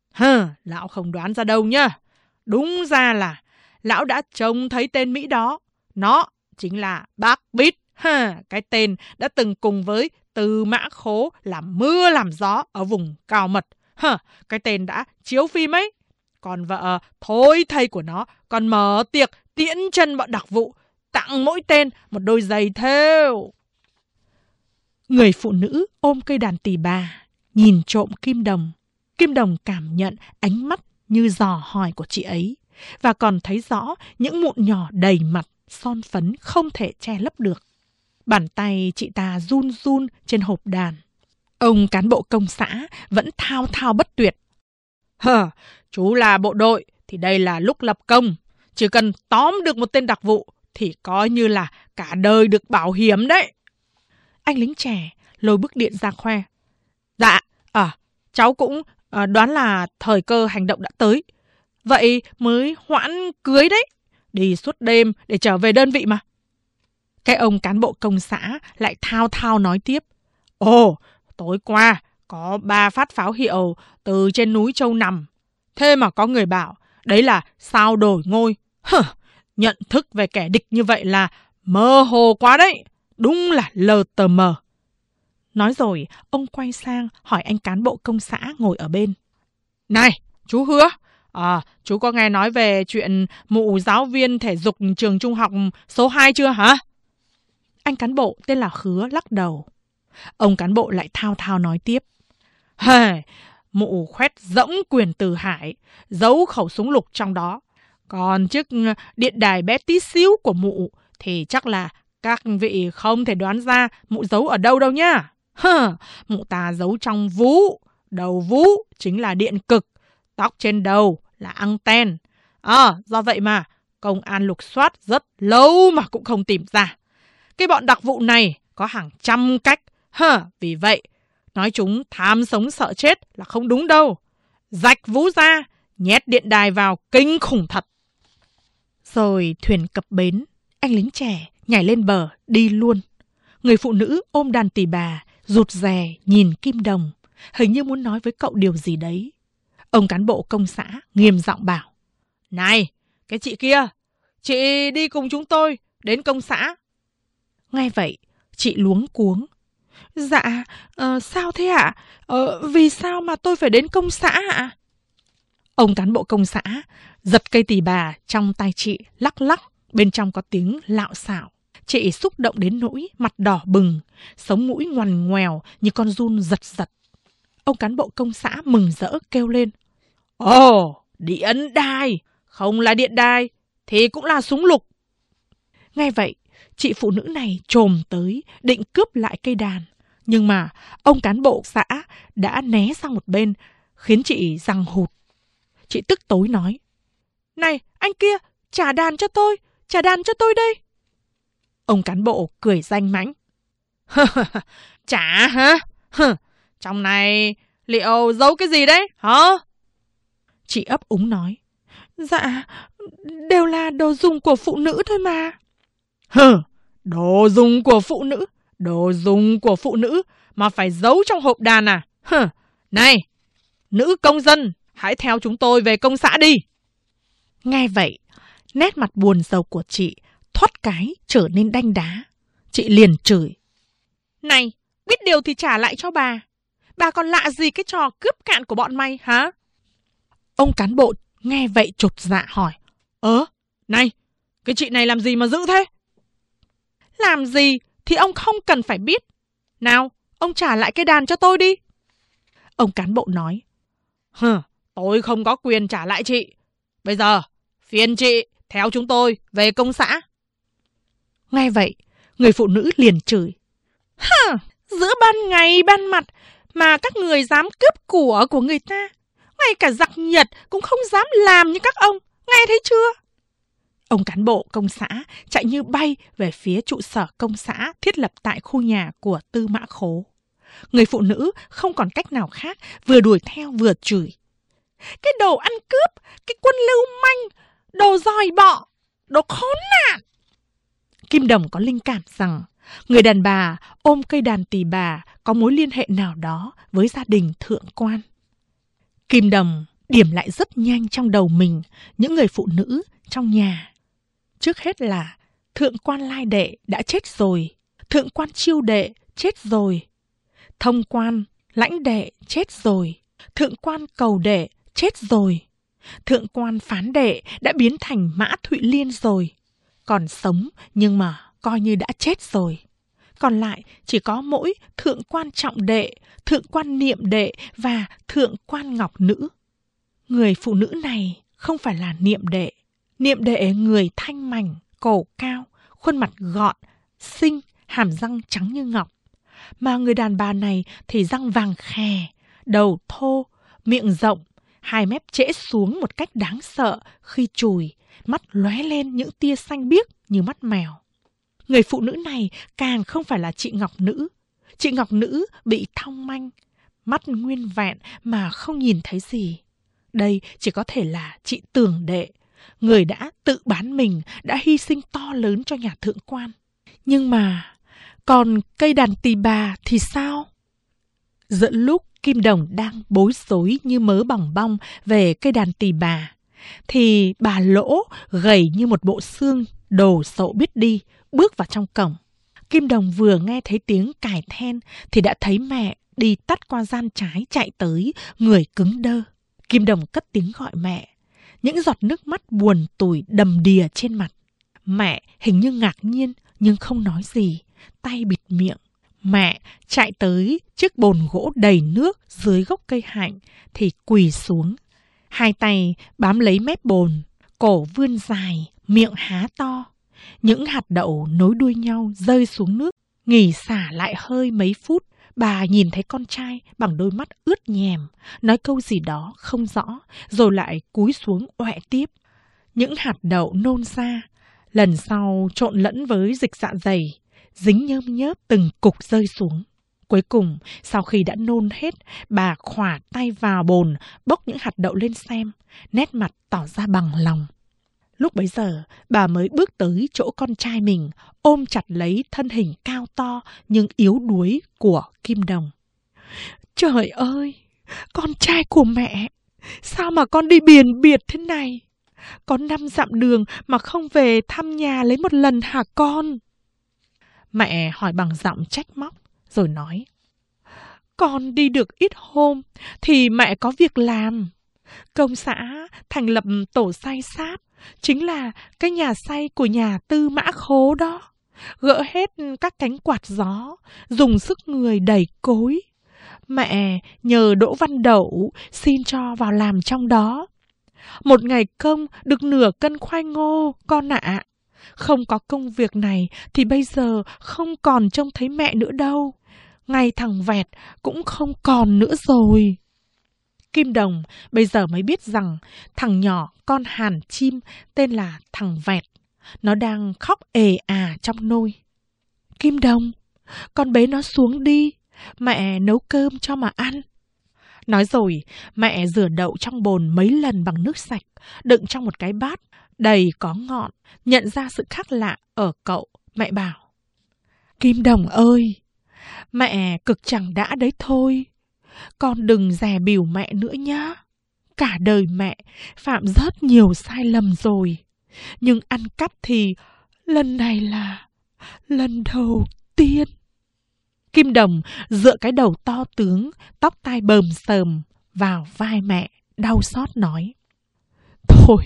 Lão không đoán ra đâu nhá. Đúng ra là lão đã trông thấy tên Mỹ đó. Nó chính là bác Bít, cái tên đã từng cùng với Tư Mã Khố làm mưa làm gió ở vùng cao mật. Cái tên đã chiếu phim ấy. Còn vợ Thôi thầy của nó còn mở tiệc tiễn chân bọn đặc vụ, tặng mỗi tên một đôi giày thêu. Người phụ nữ ôm cây đàn tỳ bà, nhìn trộm Kim Đồng. Kim Đồng cảm nhận ánh mắt như dò hỏi của chị ấy, và còn thấy rõ những mụn nhỏ đầy mặt, son phấn không thể che lấp được. Bàn tay chị ta run run trên hộp đàn. Ông cán bộ công xã vẫn thao thao bất tuyệt. Chú là bộ đội thì đây là lúc lập công. Chỉ cần tóm được một tên đặc vụ thì coi như là cả đời được bảo hiểm đấy. Anh lính trẻ lôi bức điện ra khoe. Dạ, cháu cũng đoán là thời cơ hành động đã tới. Vậy mới hoãn cưới đấy. Đi suốt đêm để trở về đơn vị mà. Cái ông cán bộ công xã lại thao thao nói tiếp. Tối qua có 3 phát pháo hiệu từ trên núi Châu Nằm. Thế mà có người bảo đấy là sao đổi ngôi. Nhận thức về kẻ địch như vậy là mơ hồ quá đấy. Đúng là lờ tờ mờ. Nói rồi ông quay sang hỏi anh cán bộ công xã ngồi ở bên. Này chú Hứa, chú có nghe nói về chuyện mụ giáo viên thể dục trường trung học số 2 chưa hả? Anh cán bộ tên là Hứa lắc đầu. Ông cán bộ lại thao thao nói tiếp. Mụ khoét rỗng quyền Từ Hải, giấu khẩu súng lục trong đó. Còn chiếc điện đài bé tí xíu của mụ thì chắc là các vị không thể đoán ra mụ giấu ở đâu đâu nhá. Mụ ta giấu trong vú. Đầu vú chính là điện cực, tóc trên đầu là anten. Do vậy mà công an lục soát rất lâu mà cũng không tìm ra. Cái bọn đặc vụ này có hàng trăm cách. Vì vậy, nói chúng tham sống sợ chết là không đúng đâu. Rạch vú ra, nhét điện đài vào kinh khủng thật. Rồi thuyền cập bến, anh lính trẻ nhảy lên bờ đi luôn. Người phụ nữ ôm đàn tỳ bà, rụt rè nhìn Kim Đồng, hình như muốn nói với cậu điều gì đấy. Ông cán bộ công xã nghiêm giọng bảo. Này, cái chị kia, chị đi cùng chúng tôi đến công xã. Nghe vậy, chị luống cuống. Dạ, sao thế ạ? Vì sao mà tôi phải đến công xã ạ? Ông cán bộ công xã giật cây tỳ bà trong tay chị lắc lắc, bên trong có tiếng lạo xạo. Chị xúc động đến nỗi mặt đỏ bừng, sống mũi ngoằn ngoèo như con giun giật giật. Ông cán bộ công xã mừng rỡ kêu lên. Điện đài, không là điện đài thì cũng là súng lục. Nghe vậy, chị phụ nữ này chồm tới định cướp lại cây đàn. Nhưng mà ông cán bộ xã đã né sang một bên, khiến chị giằng hụt. Chị tức tối nói. Này, anh kia, trả đàn cho tôi đây. Ông cán bộ cười danh mãnh. Trả hả? Trong này liệu giấu cái gì đấy hả? Chị ấp úng nói. Dạ, đều là đồ dùng của phụ nữ thôi mà. Đồ dùng của phụ nữ mà phải giấu trong hộp đàn à? Này, nữ công dân, hãy theo chúng tôi về công xã đi. Nghe vậy, nét mặt buồn rầu của chị thoát cái trở nên đanh đá. Chị liền chửi. Này, biết điều thì trả lại cho bà. Bà còn lạ gì cái trò cướp cạn của bọn mày hả? Ông cán bộ nghe vậy chột dạ hỏi. Này, cái chị này làm gì mà dữ thế? Làm gì thì ông không cần phải biết. Nào, ông trả lại cái đàn cho tôi đi. Ông cán bộ nói. Tôi không có quyền trả lại chị. Bây giờ, phiền chị theo chúng tôi về công xã. Nghe vậy, người phụ nữ liền chửi. Giữa ban ngày ban mặt mà các người dám cướp của người ta. Ngay cả giặc Nhật cũng không dám làm như các ông. Nghe thấy chưa? Ông cán bộ công xã chạy như bay về phía trụ sở công xã thiết lập tại khu nhà của Tư Mã Khố. Người phụ nữ không còn cách nào khác, vừa đuổi theo vừa chửi. Cái đồ ăn cướp, cái quân lưu manh, đồ dòi bọ, đồ khốn nạn. Kim Đồng có linh cảm rằng người đàn bà ôm cây đàn tỳ bà có mối liên hệ nào đó với gia đình thượng quan. Kim Đồng điểm lại rất nhanh trong đầu mình những người phụ nữ trong nhà. Trước hết là thượng quan Lai Đệ đã chết rồi, thượng quan Chiêu Đệ chết rồi. Thông quan, lãnh đệ chết rồi. Thượng quan cầu đệ chết rồi. Thượng quan phán đệ đã biến thành Mã Thụy Liên rồi. Còn sống nhưng mà coi như đã chết rồi. Còn lại chỉ có mỗi thượng quan trọng đệ, thượng quan niệm đệ và thượng quan ngọc nữ. Người phụ nữ này không phải là niệm đệ. Niệm đệ người thanh mảnh, cổ cao, khuôn mặt gọn, xinh, hàm răng trắng như ngọc. Mà người đàn bà này thì răng vàng khè, đầu thô, miệng rộng, hai mép trễ xuống một cách đáng sợ khi chùi, mắt lóe lên những tia xanh biếc như mắt mèo. Người phụ nữ này càng không phải là chị Ngọc Nữ. Chị Ngọc Nữ bị thong manh, mắt nguyên vẹn mà không nhìn thấy gì. Đây chỉ có thể là chị Tường Đệ, người đã tự bán mình, đã hy sinh to lớn cho nhà thượng quan. Nhưng mà còn cây đàn tỳ bà thì sao? Giữa lúc Kim Đồng đang bối rối như mớ bòng bong về cây đàn tỳ bà, thì bà Lỗ gầy như một bộ xương, đồ sộ biết đi, bước vào trong cổng. Kim Đồng vừa nghe thấy tiếng cài then thì đã thấy mẹ đi tắt qua gian trái chạy tới, người cứng đơ. Kim Đồng cất tiếng gọi mẹ. Những giọt nước mắt buồn tủi đầm đìa trên mặt. Mẹ hình như ngạc nhiên nhưng không nói gì, tay bịt miệng. Mẹ chạy tới chiếc bồn gỗ đầy nước dưới gốc cây hạnh thì quỳ xuống. Hai tay bám lấy mép bồn, cổ vươn dài, miệng há to. Những hạt đậu nối đuôi nhau rơi xuống nước, nghỉ xả lại hơi mấy phút. Bà nhìn thấy con trai bằng đôi mắt ướt nhèm, nói câu gì đó không rõ, rồi lại cúi xuống oẹ tiếp. Những hạt đậu nôn ra, lần sau trộn lẫn với dịch dạ dày, dính nhơm nhớp từng cục rơi xuống. Cuối cùng, sau khi đã nôn hết, bà khỏa tay vào bồn, bốc những hạt đậu lên xem, nét mặt tỏ ra bằng lòng. Lúc bấy giờ, bà mới bước tới chỗ con trai mình, ôm chặt lấy thân hình cao to nhưng yếu đuối của Kim Đồng. Trời ơi, con trai của mẹ, sao mà con đi biền biệt thế này? Có 5 dặm đường mà không về thăm nhà lấy một lần hả con? Mẹ hỏi bằng giọng trách móc, rồi nói. Con đi được ít hôm thì mẹ có việc làm. Công xã thành lập tổ xay sáp, chính là cái nhà xay của nhà Tư Mã Khố đó. Gỡ hết các cánh quạt gió, dùng sức người đẩy cối. Mẹ nhờ Đỗ Văn Đậu xin cho vào làm trong đó. Một ngày công được nửa cân khoai ngô, con ạ. Không có công việc này thì bây giờ không còn trông thấy mẹ nữa đâu. Ngay thằng Vẹt cũng không còn nữa rồi. Kim Đồng bây giờ mới biết rằng thằng nhỏ con Hàn Chim tên là thằng Vẹt. Nó đang khóc ề à trong nôi. Kim Đồng, con bế nó xuống đi, mẹ nấu cơm cho mà ăn. Nói rồi, mẹ rửa đậu trong bồn mấy lần bằng nước sạch, đựng trong một cái bát đầy có ngọn. Nhận ra sự khác lạ ở cậu, mẹ bảo. Kim Đồng ơi, mẹ cực chẳng đã đấy thôi. Con đừng dè bỉu mẹ nữa nhá. Cả đời mẹ phạm rất nhiều sai lầm rồi. Nhưng ăn cắp thì lần này là lần đầu tiên. Kim Đồng dựa cái đầu to tướng, tóc tai bờm sờm vào vai mẹ, đau xót nói. Thôi,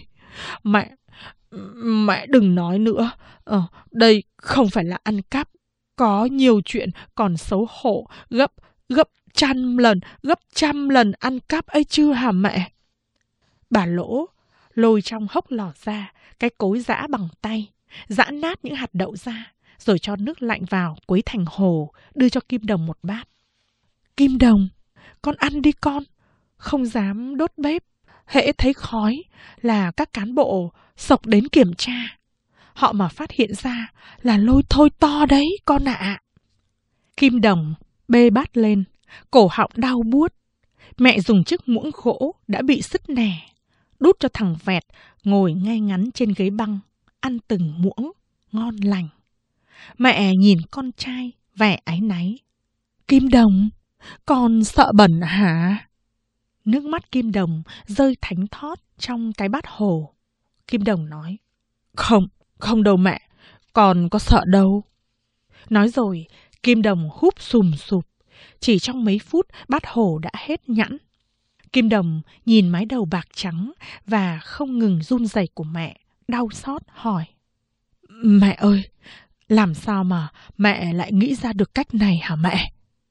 mẹ đừng nói nữa. Đây không phải là ăn cắp. Có nhiều chuyện còn xấu hổ gấp trăm lần ăn cắp ấy chưa hả mẹ? Bà Lỗ lôi trong hốc lò ra cái cối giã bằng tay, giã nát những hạt đậu ra, rồi cho nước lạnh vào quấy thành hồ, đưa cho Kim Đồng một bát. Kim Đồng, con ăn đi con, không dám đốt bếp. Hễ thấy khói là các cán bộ xộc đến kiểm tra. Họ mà phát hiện ra là lôi thôi to đấy con ạ. Kim Đồng bê bát lên, cổ họng đau buốt. Mẹ dùng chiếc muỗng gỗ đã bị sứt nẻ, đút cho thằng Vẹt ngồi ngay ngắn trên ghế băng, ăn từng muỗng, ngon lành. Mẹ nhìn con trai vẻ áy náy. Kim Đồng, con sợ bẩn hả? Nước mắt Kim Đồng rơi thánh thót trong cái bát hồ. Kim Đồng nói. Không đâu mẹ, con có sợ đâu. Nói rồi, Kim Đồng húp sùm sụp. Chỉ trong mấy phút bát hồ đã hết nhẵn. Kim Đồng nhìn mái đầu bạc trắng và không ngừng run rẩy của mẹ, đau xót hỏi. Mẹ ơi, làm sao mà mẹ lại nghĩ ra được cách này hả mẹ?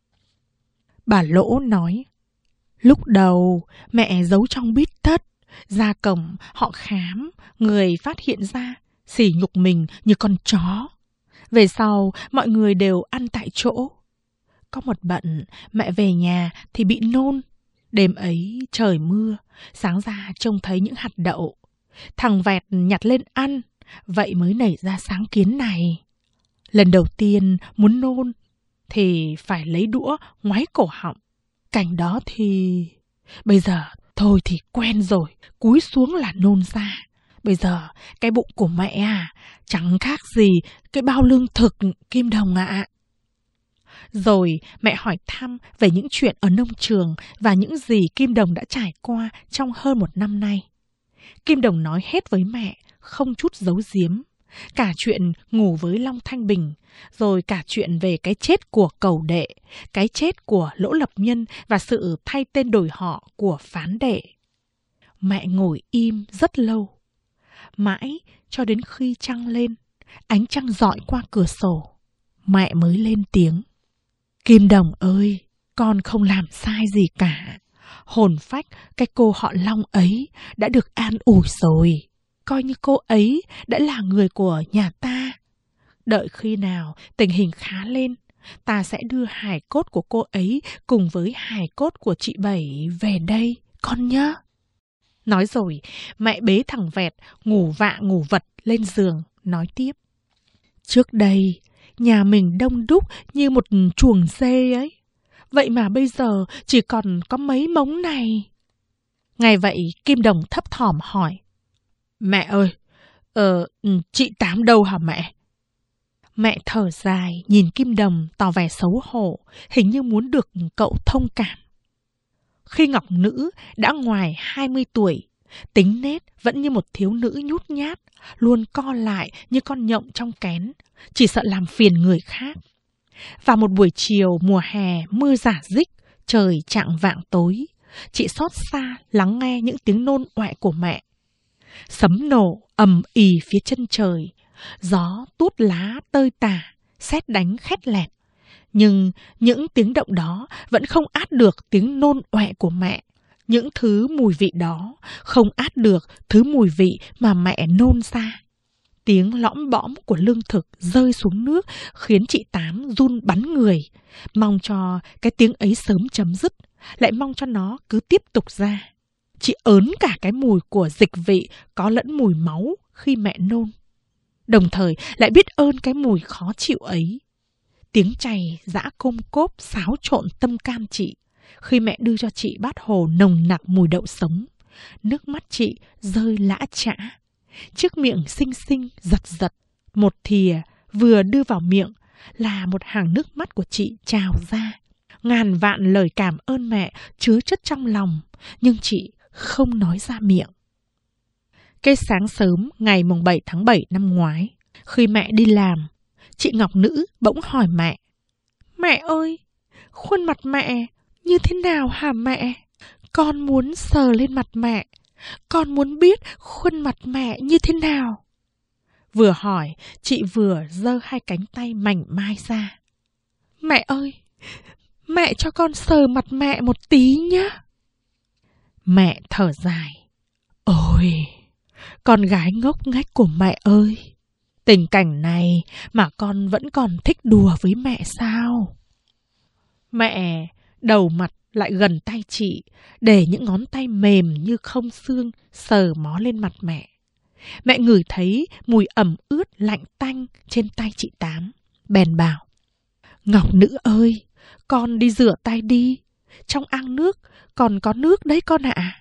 Bà Lỗ nói. Lúc đầu mẹ giấu trong bít tất, ra cổng họ khám, người phát hiện ra, sỉ nhục mình như con chó. Về sau mọi người đều ăn tại chỗ. Có một bận mẹ về nhà thì bị nôn. Đêm ấy trời mưa, sáng ra trông thấy những hạt đậu. Thằng Vẹt nhặt lên ăn, vậy mới nảy ra sáng kiến này. Lần đầu tiên muốn nôn thì phải lấy đũa ngoáy cổ họng. Cảnh đó thì... Bây giờ thôi thì quen rồi, cúi xuống là nôn ra. Bây giờ cái bụng của mẹ chẳng khác gì cái bao lương thực, Kim Đồng ạ. Rồi mẹ hỏi thăm về những chuyện ở nông trường và những gì Kim Đồng đã trải qua trong hơn 1 năm nay. Kim Đồng nói hết với mẹ, không chút giấu giếm. Cả chuyện ngủ với Long Thanh Bình, rồi cả chuyện về cái chết của Cầu Đệ, cái chết của Lỗ Lập Nhân và sự thay tên đổi họ của Phán Đệ. Mẹ ngồi im rất lâu, mãi cho đến khi trăng lên, ánh trăng rọi qua cửa sổ, mẹ mới lên tiếng. Kim Đồng ơi, con không làm sai gì cả. Hồn phách cái cô họ Long ấy đã được an ủi rồi. Coi như cô ấy đã là người của nhà ta. Đợi khi nào tình hình khá lên, ta sẽ đưa hài cốt của cô ấy cùng với hài cốt của chị Bảy về đây, con nhớ. Nói rồi, mẹ bế thằng Vẹt ngủ vạ ngủ vật lên giường, nói tiếp. Trước đây, nhà mình đông đúc như một chuồng dê ấy. Vậy mà bây giờ chỉ còn có mấy mống này. Ngày vậy, Kim Đồng thấp thỏm hỏi. Mẹ ơi, chị Tám đâu hả mẹ? Mẹ thở dài, nhìn Kim Đồng tỏ vẻ xấu hổ, hình như muốn được cậu thông cảm. Khi Ngọc Nữ đã ngoài 20 tuổi, tính nết vẫn như một thiếu nữ nhút nhát, luôn co lại như con nhộng trong kén, chỉ sợ làm phiền người khác. Vào một buổi chiều mùa hè mưa rả rích, trời chạng vạng tối, chị xót xa lắng nghe những tiếng nôn ọe của mẹ. Sấm nổ ầm ì phía chân trời, gió tuốt lá tơi tả, sét đánh khét lẹt. Nhưng những tiếng động đó vẫn không át được tiếng nôn ọe của mẹ. Những thứ mùi vị đó không át được thứ mùi vị mà mẹ nôn ra. Tiếng lõm bõm của lương thực rơi xuống nước khiến chị Tám run bắn người. Mong cho cái tiếng ấy sớm chấm dứt, lại mong cho nó cứ tiếp tục ra. Chị ớn cả cái mùi của dịch vị có lẫn mùi máu khi mẹ nôn. Đồng thời lại biết ơn cái mùi khó chịu ấy. Tiếng chày giã côm cốp xáo trộn tâm can chị khi mẹ đưa cho chị bát hồ nồng nặc mùi đậu sống. Nước mắt chị rơi lã chã. Chiếc miệng xinh xinh giật giật. Một thìa vừa đưa vào miệng là một hàng nước mắt của chị trào ra. Ngàn vạn lời cảm ơn mẹ chứa chất trong lòng, nhưng chị không nói ra miệng. Cái sáng sớm ngày 7 tháng 7 năm ngoái, khi mẹ đi làm, chị Ngọc Nữ bỗng hỏi mẹ. Mẹ ơi, khuôn mặt mẹ như thế nào hả mẹ? Con muốn sờ lên mặt mẹ. Con muốn biết khuôn mặt mẹ như thế nào. Vừa hỏi, chị vừa giơ hai cánh tay mảnh mai ra. Mẹ ơi, mẹ cho con sờ mặt mẹ một tí nhé. Mẹ thở dài. Ôi, con gái ngốc nghếch của mẹ ơi. Tình cảnh này mà con vẫn còn thích đùa với mẹ sao? Mẹ đầu mặt lại gần tay chị, để những ngón tay mềm như không xương sờ mó lên mặt mẹ. Mẹ ngửi thấy mùi ẩm ướt lạnh tanh trên tay chị Tám, bèn bảo. Ngọc Nữ ơi, con đi rửa tay đi. Trong ang nước còn có nước đấy con ạ.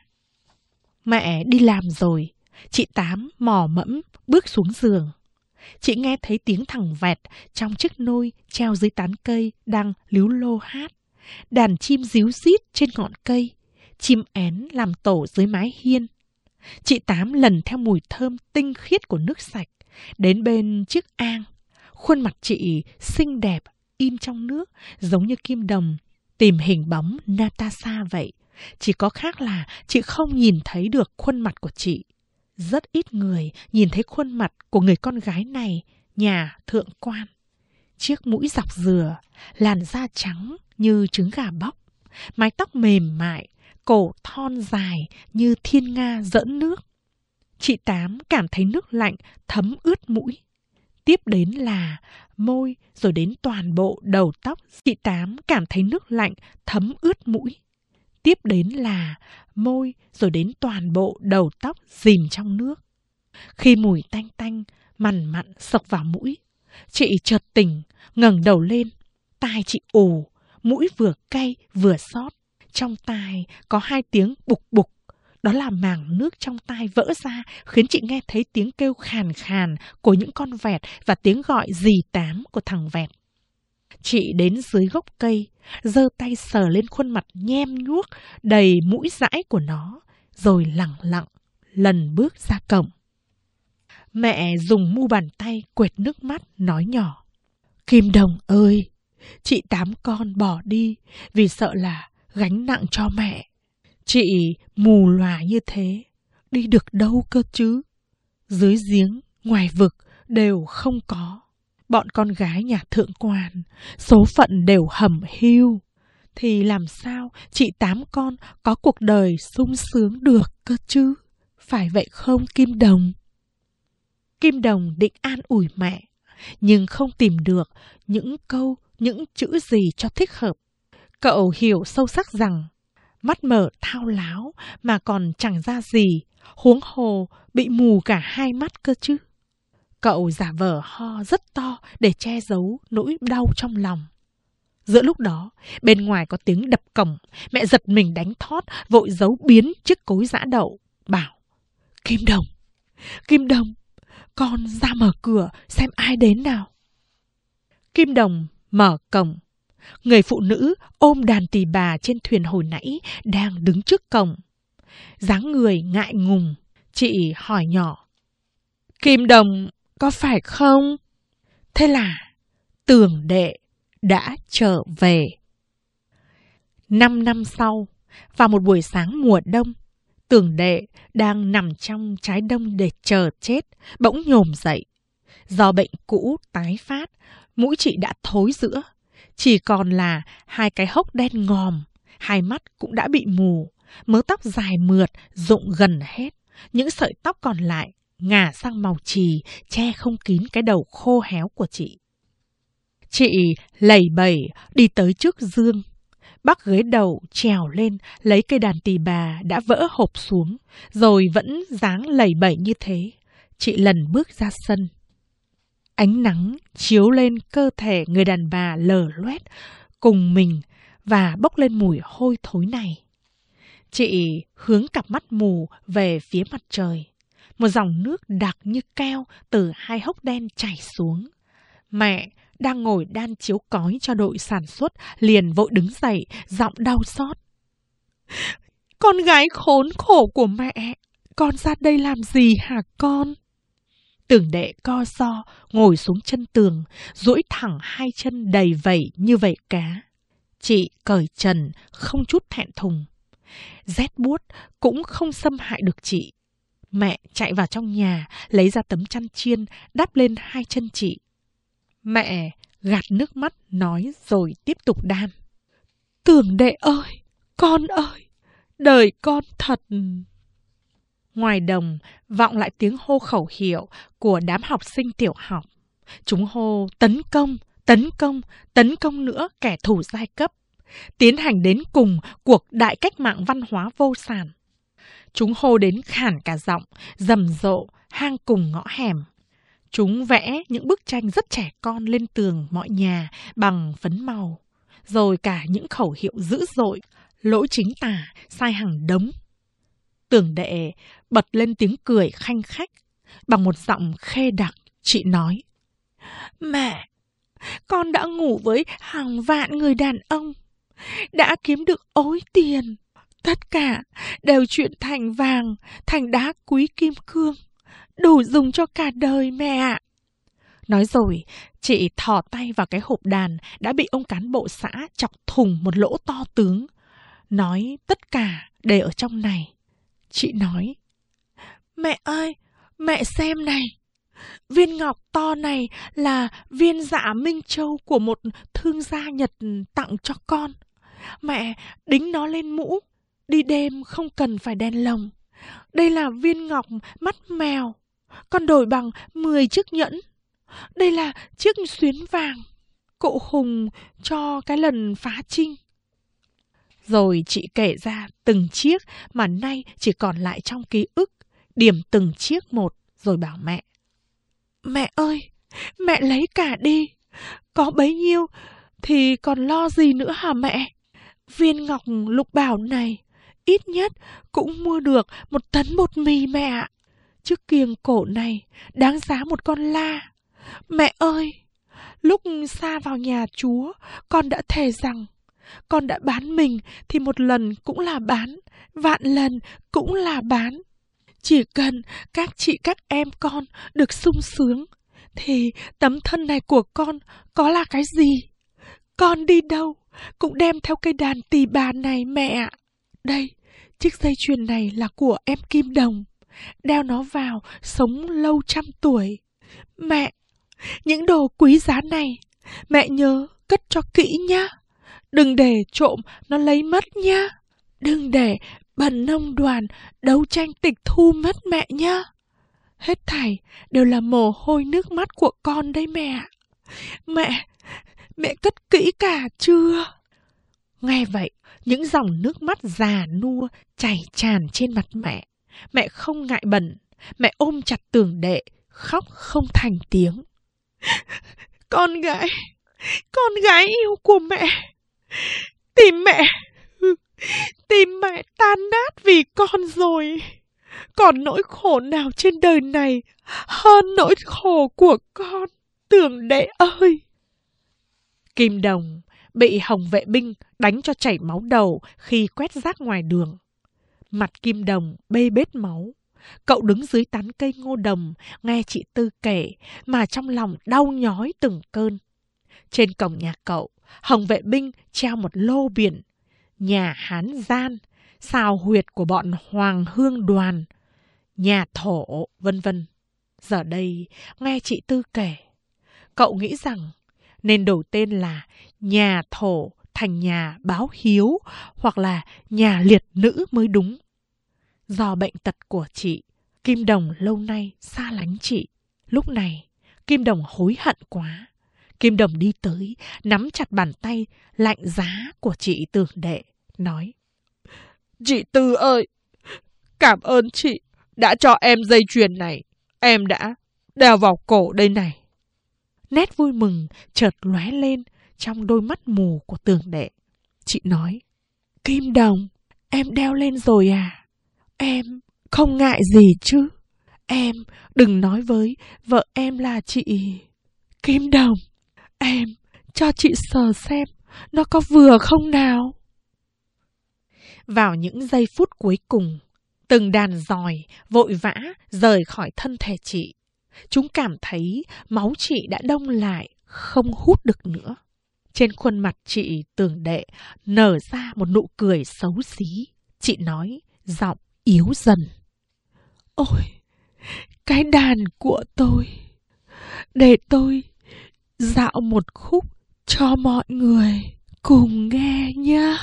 Mẹ đi làm rồi, chị Tám mò mẫm bước xuống giường. Chị nghe thấy tiếng thằng Vẹt trong chiếc nôi treo dưới tán cây đang líu lô hát. Đàn chim ríu rít trên ngọn cây, chim én làm tổ dưới mái hiên. Chị Tám lần theo mùi thơm tinh khiết của nước sạch, đến bên chiếc ang. Khuôn mặt chị xinh đẹp, im trong nước, giống như Kim Đồng, tìm hình bóng Natasha vậy. Chỉ có khác là chị không nhìn thấy được khuôn mặt của chị. Rất ít người nhìn thấy khuôn mặt của người con gái này, nhà thượng quan. Chiếc mũi dọc dừa, làn da trắng như trứng gà bóc, mái tóc mềm mại, cổ thon dài như thiên nga giỡn nước. Chị Tám cảm thấy nước lạnh thấm ướt mũi. Tiếp đến là môi, rồi đến toàn bộ đầu tóc. Chị Tám cảm thấy nước lạnh thấm ướt mũi. Tiếp đến là môi, rồi đến toàn bộ đầu tóc dìm trong nước. Khi mùi tanh tanh, mằn mặn sộc vào mũi, chị chợt tỉnh, ngẩng đầu lên. Tai chị ù, mũi vừa cay vừa xót. Trong tai có 2 tiếng bục bục. Đó là màng nước trong tai vỡ ra, khiến chị nghe thấy tiếng kêu khàn khàn của những con vẹt và tiếng gọi dì Tám của thằng vẹt. Chị đến dưới gốc cây, giơ tay sờ lên khuôn mặt nhem nhuốc đầy mũi dãi của nó, rồi lẳng lặng lần bước ra cổng. Mẹ dùng mu bàn tay quệt nước mắt nói nhỏ: Kim Đồng ơi, chị Tám con bỏ đi vì sợ là gánh nặng cho mẹ. Chị mù lòa như thế, đi được đâu cơ chứ? Dưới giếng, ngoài vực đều không có. Bọn con gái nhà thượng quan, số phận đều hầm hiu. Thì làm sao chị Tám con có cuộc đời sung sướng được cơ chứ? Phải vậy không Kim Đồng? Kim Đồng định an ủi mẹ, nhưng không tìm được những câu, những chữ gì cho thích hợp. Cậu hiểu sâu sắc rằng mắt mở thao láo mà còn chẳng ra gì, huống hồ bị mù cả 2 mắt cơ chứ. Cậu giả vờ ho rất to để che giấu nỗi đau trong lòng. Giữa lúc đó, bên ngoài có tiếng đập cổng. Mẹ giật mình đánh thót, vội giấu biến chiếc cối giã đậu, bảo: Kim Đồng, Kim Đồng, con ra mở cửa xem ai đến nào. Kim Đồng mở cổng. Người phụ nữ ôm đàn tỳ bà trên thuyền hồi nãy đang đứng trước cổng. Dáng người ngại ngùng, chị hỏi nhỏ: Kim Đồng có phải không? Thế là Tưởng Đệ đã trở về. 5 năm sau, vào một buổi sáng mùa đông, Tưởng Đệ đang nằm trong trái đông để chờ chết, bỗng nhổm dậy. Do bệnh cũ tái phát, mũi chị đã thối rữa, chỉ còn là 2 cái hốc đen ngòm, 2 mắt cũng đã bị mù, mớ tóc dài mượt rụng gần hết, những sợi tóc còn lại ngả sang màu chì, che không kín cái đầu khô héo của chị. Chị lầy bẩy đi tới trước giương, bắc ghế đầu trèo lên lấy cây đàn tỳ bà đã vỡ hộp xuống, rồi vẫn dáng lầy bẩy như thế. Chị lần bước ra sân. Ánh nắng chiếu lên cơ thể người đàn bà lờ loét cùng mình và bốc lên mùi hôi thối này. Chị hướng cặp mắt mù về phía mặt trời. Một dòng nước đặc như keo từ 2 hốc đen chảy xuống. Mẹ đang ngồi đan chiếu cói cho đội sản xuất liền vội đứng dậy, giọng đau xót: Con gái khốn khổ của mẹ, con ra đây làm gì hả con? Tưởng Đệ co ro ngồi xuống chân tường, duỗi thẳng 2 chân đầy vẩy như vẩy cá. Chị cởi trần không chút thẹn thùng. Rét buốt cũng không xâm hại được chị. Mẹ chạy vào trong nhà, lấy ra tấm chăn chiên, đắp lên 2 chân chị. Mẹ gạt nước mắt nói rồi tiếp tục đan: Tưởng Đệ ơi, con ơi, đời con thật. Ngoài đồng vọng lại tiếng hô khẩu hiệu của đám học sinh tiểu học. Chúng hô tấn công, tấn công, tấn công nữa kẻ thù giai cấp, tiến hành đến cùng cuộc đại cách mạng văn hóa vô sản. Chúng hô đến khản cả giọng, rầm rộ, hang cùng ngõ hẻm. Chúng vẽ những bức tranh rất trẻ con lên tường mọi nhà bằng phấn màu, rồi cả những khẩu hiệu dữ dội, lỗi chính tả, sai hàng đống. Tưởng Đệ bật lên tiếng cười khanh khách. Bằng một giọng khê đặc, chị nói: Mẹ, con đã ngủ với hàng vạn người đàn ông, đã kiếm được ối tiền. Tất cả đều chuyển thành vàng, thành đá quý kim cương, đủ dùng cho cả đời mẹ ạ. Nói rồi, chị thò tay vào cái hộp đàn đã bị ông cán bộ xã chọc thủng một lỗ to tướng. Nói tất cả để ở trong này. Chị nói, mẹ ơi, mẹ xem này. Viên ngọc to này là viên dạ Minh Châu của một thương gia Nhật tặng cho con. Mẹ đính nó lên mũ, đi đêm không cần phải đèn lồng. Đây là viên ngọc mắt mèo, con đổi bằng 10 chiếc nhẫn. Đây là chiếc xuyến vàng, cụ Hùng cho cái lần phá Trinh. Rồi chị kể ra từng chiếc mà nay chỉ còn lại trong ký ức, điểm từng chiếc một rồi bảo mẹ. Mẹ ơi, mẹ lấy cả đi, có bấy nhiêu thì còn lo gì nữa hả mẹ? Viên ngọc lục bảo này ít nhất cũng mua được 1 tấn bột mì mẹ ạ. Chiếc kiềng cổ này đáng giá 1 con la. Mẹ ơi, lúc xa vào nhà Chúa, con đã thề rằng con đã bán mình thì 1 lần cũng là bán, vạn lần cũng là bán. Chỉ cần các chị các em con được sung sướng thì tấm thân này của con có là cái gì? Con đi đâu cũng đem theo cây đàn tỳ bà này mẹ ạ. Đây, chiếc dây chuyền này là của em Kim Đồng. Đeo nó vào sống lâu 100 tuổi. Mẹ, những đồ quý giá này mẹ nhớ cất cho kỹ nhá. Đừng để trộm nó lấy mất nhá. Đừng để bần nông đoàn đấu tranh tịch thu mất mẹ nhá. Hết thảy đều là mồ hôi nước mắt của con đấy mẹ. Mẹ cất kỹ cả chưa? Nghe vậy, những dòng nước mắt già nua chảy tràn trên mặt mẹ. Mẹ không ngại bẩn, mẹ ôm chặt Tường Đệ, khóc không thành tiếng. Con gái yêu của mẹ. Tim mẹ tan nát vì con rồi. Còn nỗi khổ nào trên đời này hơn nỗi khổ của con, Tường Đệ ơi. Kim Đồng bị Hồng vệ binh đánh cho chảy máu đầu khi quét rác ngoài đường. Mặt Kim Đồng bê bết máu. Cậu đứng dưới tán cây ngô đồng nghe chị Tư kể mà trong lòng đau nhói từng cơn. Trên cổng nhà cậu, Hồng vệ binh treo một lô biển: nhà Hán Gian, xào huyệt của bọn Hoàng Hương Đoàn, nhà Thổ, vân vân. Giờ đây, nghe chị Tư kể, cậu nghĩ rằng nên đổi tên là nhà Thổ thành nhà Báo Hiếu hoặc là nhà Liệt Nữ mới đúng. Do bệnh tật của chị, Kim Đồng lâu nay xa lánh chị. Lúc này, Kim Đồng hối hận quá. Kim Đồng đi tới, nắm chặt bàn tay lạnh giá của chị Tường Đệ, nói: Chị Tư ơi, cảm ơn chị đã cho em dây chuyền này. Em đã đeo vào cổ đây này. Nét vui mừng chợt lóe lên trong đôi mắt mù của Tường Đệ. Chị nói: Kim Đồng, em đeo lên rồi à? Em không ngại gì chứ? Em đừng nói với vợ em là chị. Kim Đồng, em cho chị sờ xem nó có vừa không nào? Vào những giây phút cuối cùng, từng đàn giòi vội vã rời khỏi thân thể chị. Chúng cảm thấy máu chị đã đông lại, không hút được nữa. Trên khuôn mặt chị Tường Đệ nở ra một nụ cười xấu xí. Chị nói, giọng yếu dần: Ôi, cái đàn của tôi, để tôi dạo một khúc cho mọi người cùng nghe nhá.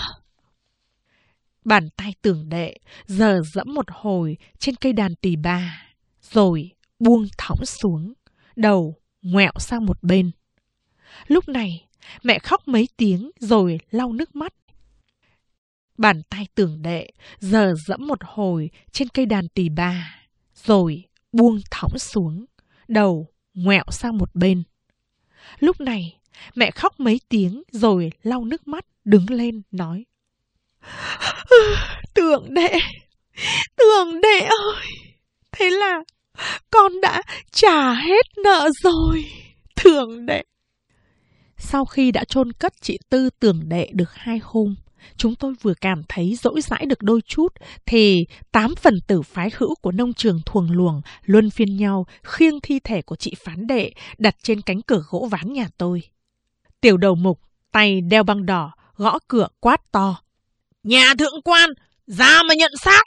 Bàn tay Tường Đệ giờ dẫm một hồi trên cây đàn tỳ bà, rồi buông thõng xuống, đầu ngoẹo sang một bên. Lúc này, mẹ khóc mấy tiếng rồi lau nước mắt. Bàn tay Tường Đệ giờ dẫm một hồi trên cây đàn tỳ bà, rồi buông thõng xuống, đầu ngoẹo sang một bên. Lúc này, mẹ khóc mấy tiếng rồi lau nước mắt, đứng lên nói: Tường Đệ ơi, thế là con đã trả hết nợ rồi, Tường Đệ. Sau khi đã chôn cất chị Tư Tường Đệ được 2 hôm, Chúng tôi vừa cảm thấy dỗi dãi được đôi chút, thì 8 phần tử phái hữu của nông trường Thuồng Luồng luân phiên nhau khiêng thi thể của chị phán đệ đặt trên cánh cửa gỗ ván nhà tôi. Tiểu đầu mục, tay đeo băng đỏ, gõ cửa quát to. Nhà thượng quan, ra mà nhận xác!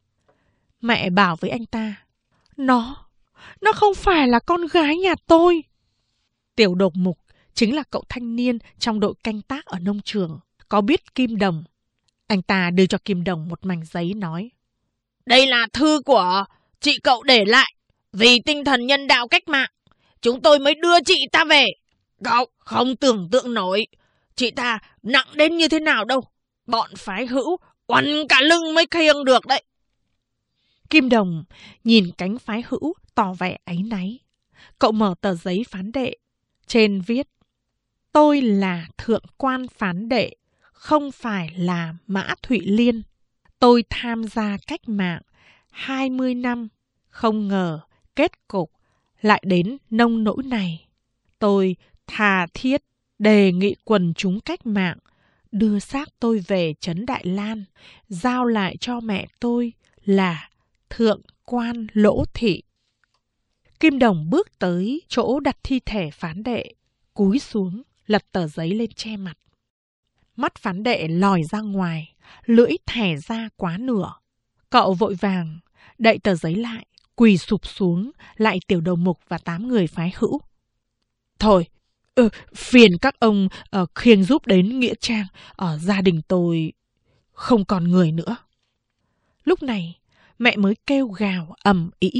Mẹ bảo với anh ta, Nó không phải là con gái nhà tôi. Tiểu đầu mục chính là cậu thanh niên trong đội canh tác ở nông trường, có biết Kim Đồng. Anh ta đưa cho Kim Đồng một mảnh giấy nói, đây là thư của chị cậu để lại. Vì tinh thần nhân đạo cách mạng, chúng tôi mới đưa chị ta về. Cậu không tưởng tượng nổi chị ta nặng đến như thế nào đâu. Bọn phái hữu oằn cả lưng mới khiêng được đấy. Kim Đồng nhìn cánh phái hữu tỏ vẻ áy náy. Cậu mở tờ giấy phán đệ. Trên viết, tôi là thượng quan phán đệ, không phải là Mã Thụy Liên. Tôi tham gia cách mạng 20 năm, không ngờ kết cục lại đến nông nỗi này. Tôi tha thiết đề nghị quần chúng cách mạng đưa xác tôi về trấn Đại Lan, giao lại cho mẹ tôi là thượng quan Lỗ Thị. Kim Đồng bước tới chỗ đặt thi thể phán đệ, cúi xuống, lật tờ giấy lên che mặt. Mắt phán đệ lòi ra ngoài, lưỡi thè ra quá nửa. Cậu vội vàng đậy tờ giấy lại, quỳ sụp xuống lại tiểu đầu mục và 8 người phái hữu. Thôi, phiền các ông khiêng giúp đến nghĩa trang, gia đình tôi không còn người nữa. Lúc này, mẹ mới kêu gào ầm ĩ.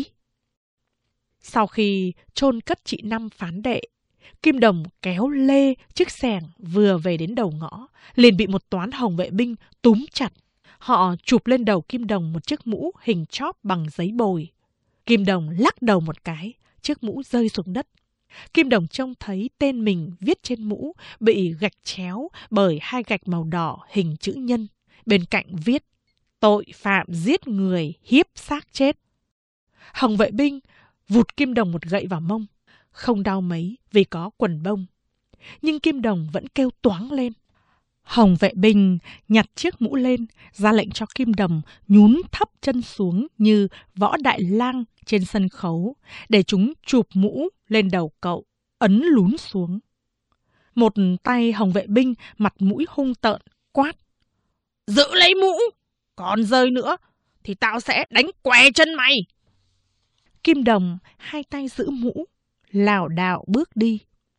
Sau khi chôn cất chị Năm phán đệ, Kim Đồng kéo lê chiếc xẻng vừa về đến đầu ngõ, liền bị một toán hồng vệ binh túm chặt. Họ chụp lên đầu Kim Đồng một chiếc mũ hình chóp bằng giấy bồi. Kim Đồng lắc đầu một cái, chiếc mũ rơi xuống đất. Kim Đồng trông thấy tên mình viết trên mũ bị gạch chéo bởi 2 gạch màu đỏ hình chữ nhân. Bên cạnh viết, tội phạm giết người hiếp xác chết. Hồng vệ binh vụt Kim Đồng một gậy vào mông. Không đau mấy vì có quần bông. Nhưng Kim Đồng vẫn kêu toáng lên. Hồng vệ binh nhặt chiếc mũ lên, ra lệnh cho Kim Đồng nhún thấp chân xuống như Võ Đại Lang trên sân khấu, để chúng chụp mũ lên đầu cậu, ấn lún xuống. Một tay hồng vệ binh mặt mũi hung tợn quát, giữ lấy mũ, còn rơi nữa thì tao sẽ đánh què chân mày. Kim Đồng 2 tay giữ mũ, lảo đảo bước đi.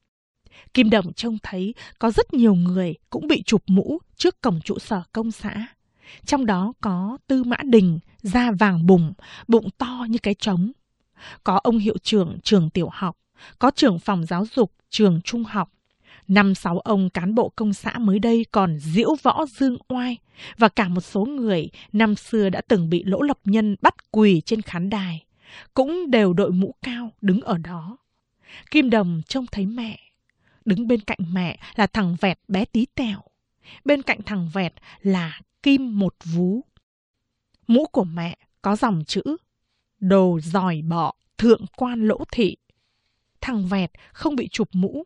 Kim Đồng trông thấy có rất nhiều người cũng bị chụp mũ trước cổng trụ sở công xã. Trong đó có Tư Mã Đình, da vàng bùng, bụng to như cái trống. Có ông hiệu trưởng trường tiểu học, có trưởng phòng giáo dục trường trung học. 5-6 ông cán bộ công xã mới đây còn diễu võ dương oai, và cả một số người năm xưa đã từng bị Lỗ Lập Nhân bắt quỳ trên khán đài, cũng đều đội mũ cao đứng ở đó. Kim Đồng trông thấy mẹ. Đứng bên cạnh mẹ là thằng Vẹt bé tí tẹo. Bên cạnh thằng Vẹt là Kim Một Vú. Mũ của mẹ có dòng chữ đồ giỏi bọ thượng quan Lỗ Thị. Thằng Vẹt không bị chụp mũ.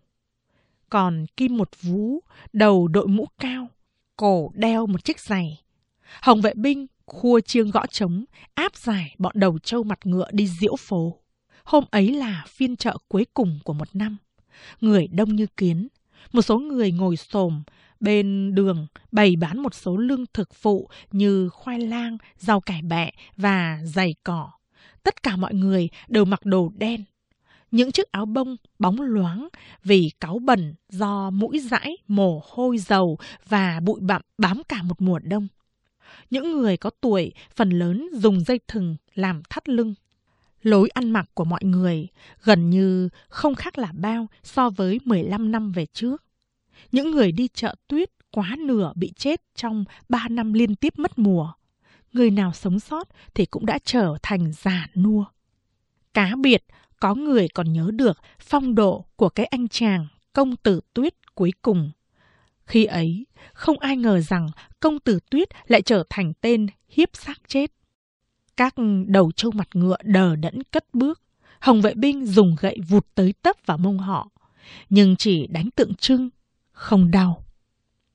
Còn Kim Một Vú đầu đội mũ cao, cổ đeo một chiếc giày. Hồng vệ binh khua chiêng gõ trống, áp giải bọn đầu trâu mặt ngựa đi diễu phố. Hôm ấy là phiên chợ cuối cùng của một năm. Người đông như kiến. Một số người ngồi xổm bên đường bày bán một số lương thực phụ như khoai lang, rau cải bẹ và giày cỏ. Tất cả mọi người đều mặc đồ đen. Những chiếc áo bông bóng loáng vì cáu bẩn do mũi dãi, mồ hôi dầu và bụi bặm bám cả một mùa đông. Những người có tuổi phần lớn dùng dây thừng làm thắt lưng. Lối ăn mặc của mọi người gần như không khác là bao so với 15 năm về trước. Những người đi chợ tuyết quá nửa bị chết trong 3 năm liên tiếp mất mùa. Người nào sống sót thì cũng đã trở thành già nua. Cá biệt, có người còn nhớ được phong độ của cái anh chàng công tử Tuyết cuối cùng. Khi ấy, không ai ngờ rằng công tử Tuyết lại trở thành tên hiếp xác chết. Các đầu trâu mặt ngựa đờ đẫn cất bước. Hồng vệ binh dùng gậy vụt tới tấp vào mông họ, nhưng chỉ đánh tượng trưng, không đau.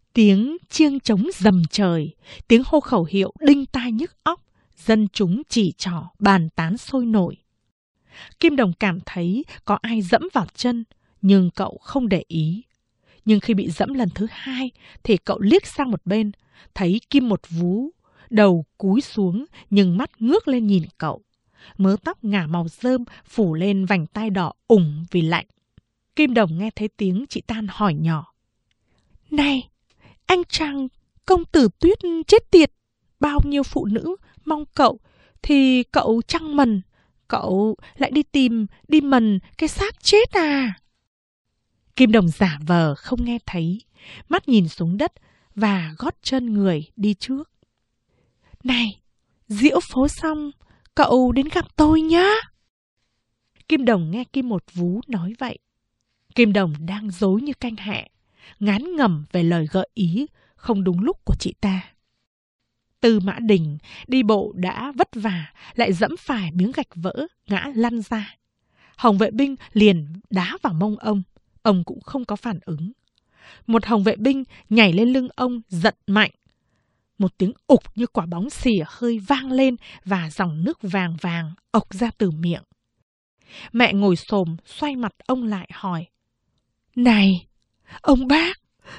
Tiếng chiêng trống rầm trời, tiếng hô khẩu hiệu đinh tai nhức óc, dân chúng chỉ trỏ bàn tán sôi nổi. Kim Đồng cảm thấy có ai dẫm vào chân, nhưng cậu không để ý. Nhưng khi bị dẫm lần thứ hai thì cậu liếc sang một bên, thấy Kim Một Vú, đầu cúi xuống nhưng mắt ngước lên nhìn cậu. Mớ tóc ngả màu rơm phủ lên vành tai đỏ ủng vì lạnh. Kim Đồng nghe thấy tiếng chị Tan hỏi nhỏ. Này, anh chàng công tử Tuyết chết tiệt, bao nhiêu phụ nữ mong cậu thì cậu chăng mần, cậu lại đi mần cái xác chết à? Kim Đồng giả vờ không nghe thấy, mắt nhìn xuống đất và gót chân người đi trước. Này, diễu phố xong, cậu đến gặp tôi nhá. Kim Đồng nghe Kim Một Vú nói vậy. Kim Đồng đang dối như canh hẹ, ngán ngẩm về lời gợi ý không đúng lúc của chị ta. Tư Mã Đình đi bộ đã vất vả, lại dẫm phải miếng gạch vỡ, ngã lăn ra. Hồng vệ binh liền đá vào mông ông cũng không có phản ứng. Một hồng vệ binh nhảy lên lưng ông giật mạnh. Một tiếng ục như quả bóng xỉa hơi vang lên và dòng nước vàng vàng ộc ra từ miệng. Mẹ ngồi xổm xoay mặt ông lại hỏi. Này, ông bác,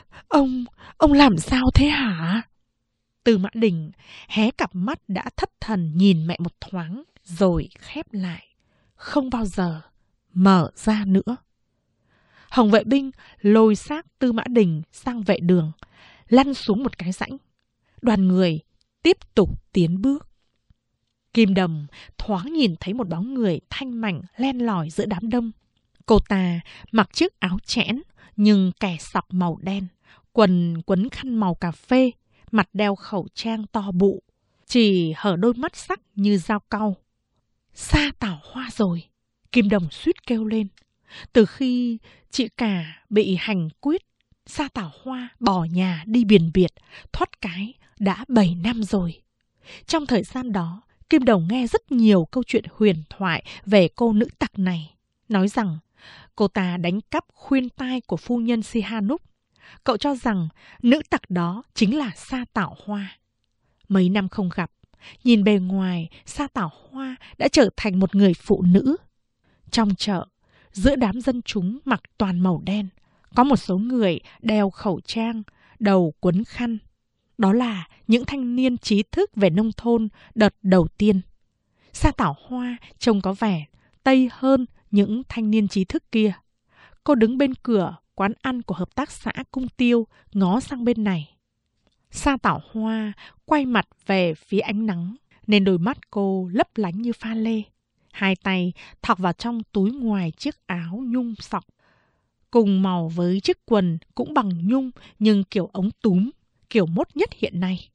ông làm sao thế hả? Tư Mã Đình hé cặp mắt đã thất thần nhìn mẹ một thoáng rồi khép lại, không bao giờ mở ra nữa. Hồng vệ binh lôi xác Tư Mã Đình sang vệ đường, lăn xuống một cái rãnh. Đoàn người tiếp tục tiến bước. Kim Đồng thoáng nhìn thấy một bóng người thanh mảnh len lỏi giữa đám đông. Cô ta mặc chiếc áo chẽn nhưng kẻ sọc màu đen, quần quấn khăn màu cà phê, mặt đeo khẩu trang to bụ, chỉ hở đôi mắt sắc như dao cau. Sa Tảo Hoa rồi, Kim Đồng suýt kêu lên. Từ khi chị cả bị hành quyết, Sa Tảo Hoa bỏ nhà đi biển biệt, thoát cái đã 7 năm rồi. Trong thời gian đó, Kim Đồng nghe rất nhiều câu chuyện huyền thoại về cô nữ tặc này, nói rằng cô ta đánh cắp khuyên tai của phu nhân Sihanouk. Cậu cho rằng nữ tặc đó chính là Sa Tảo Hoa. Mấy năm không gặp, nhìn bề ngoài, Sa Tảo Hoa đã trở thành một người phụ nữ. Trong chợ, giữa đám dân chúng mặc toàn màu đen, có một số người đeo khẩu trang, đầu quấn khăn. Đó là những thanh niên trí thức về nông thôn đợt đầu tiên. Sa Tảo Hoa trông có vẻ tây hơn những thanh niên trí thức kia. Cô đứng bên cửa quán ăn của hợp tác xã Cung Tiêu, ngó sang bên này. Sa Tảo Hoa quay mặt về phía ánh nắng, nên đôi mắt cô lấp lánh như pha lê. Hai tay thọc vào trong túi ngoài chiếc áo nhung sọc, cùng màu với chiếc quần cũng bằng nhung nhưng kiểu ống túm, kiểu mốt nhất hiện nay.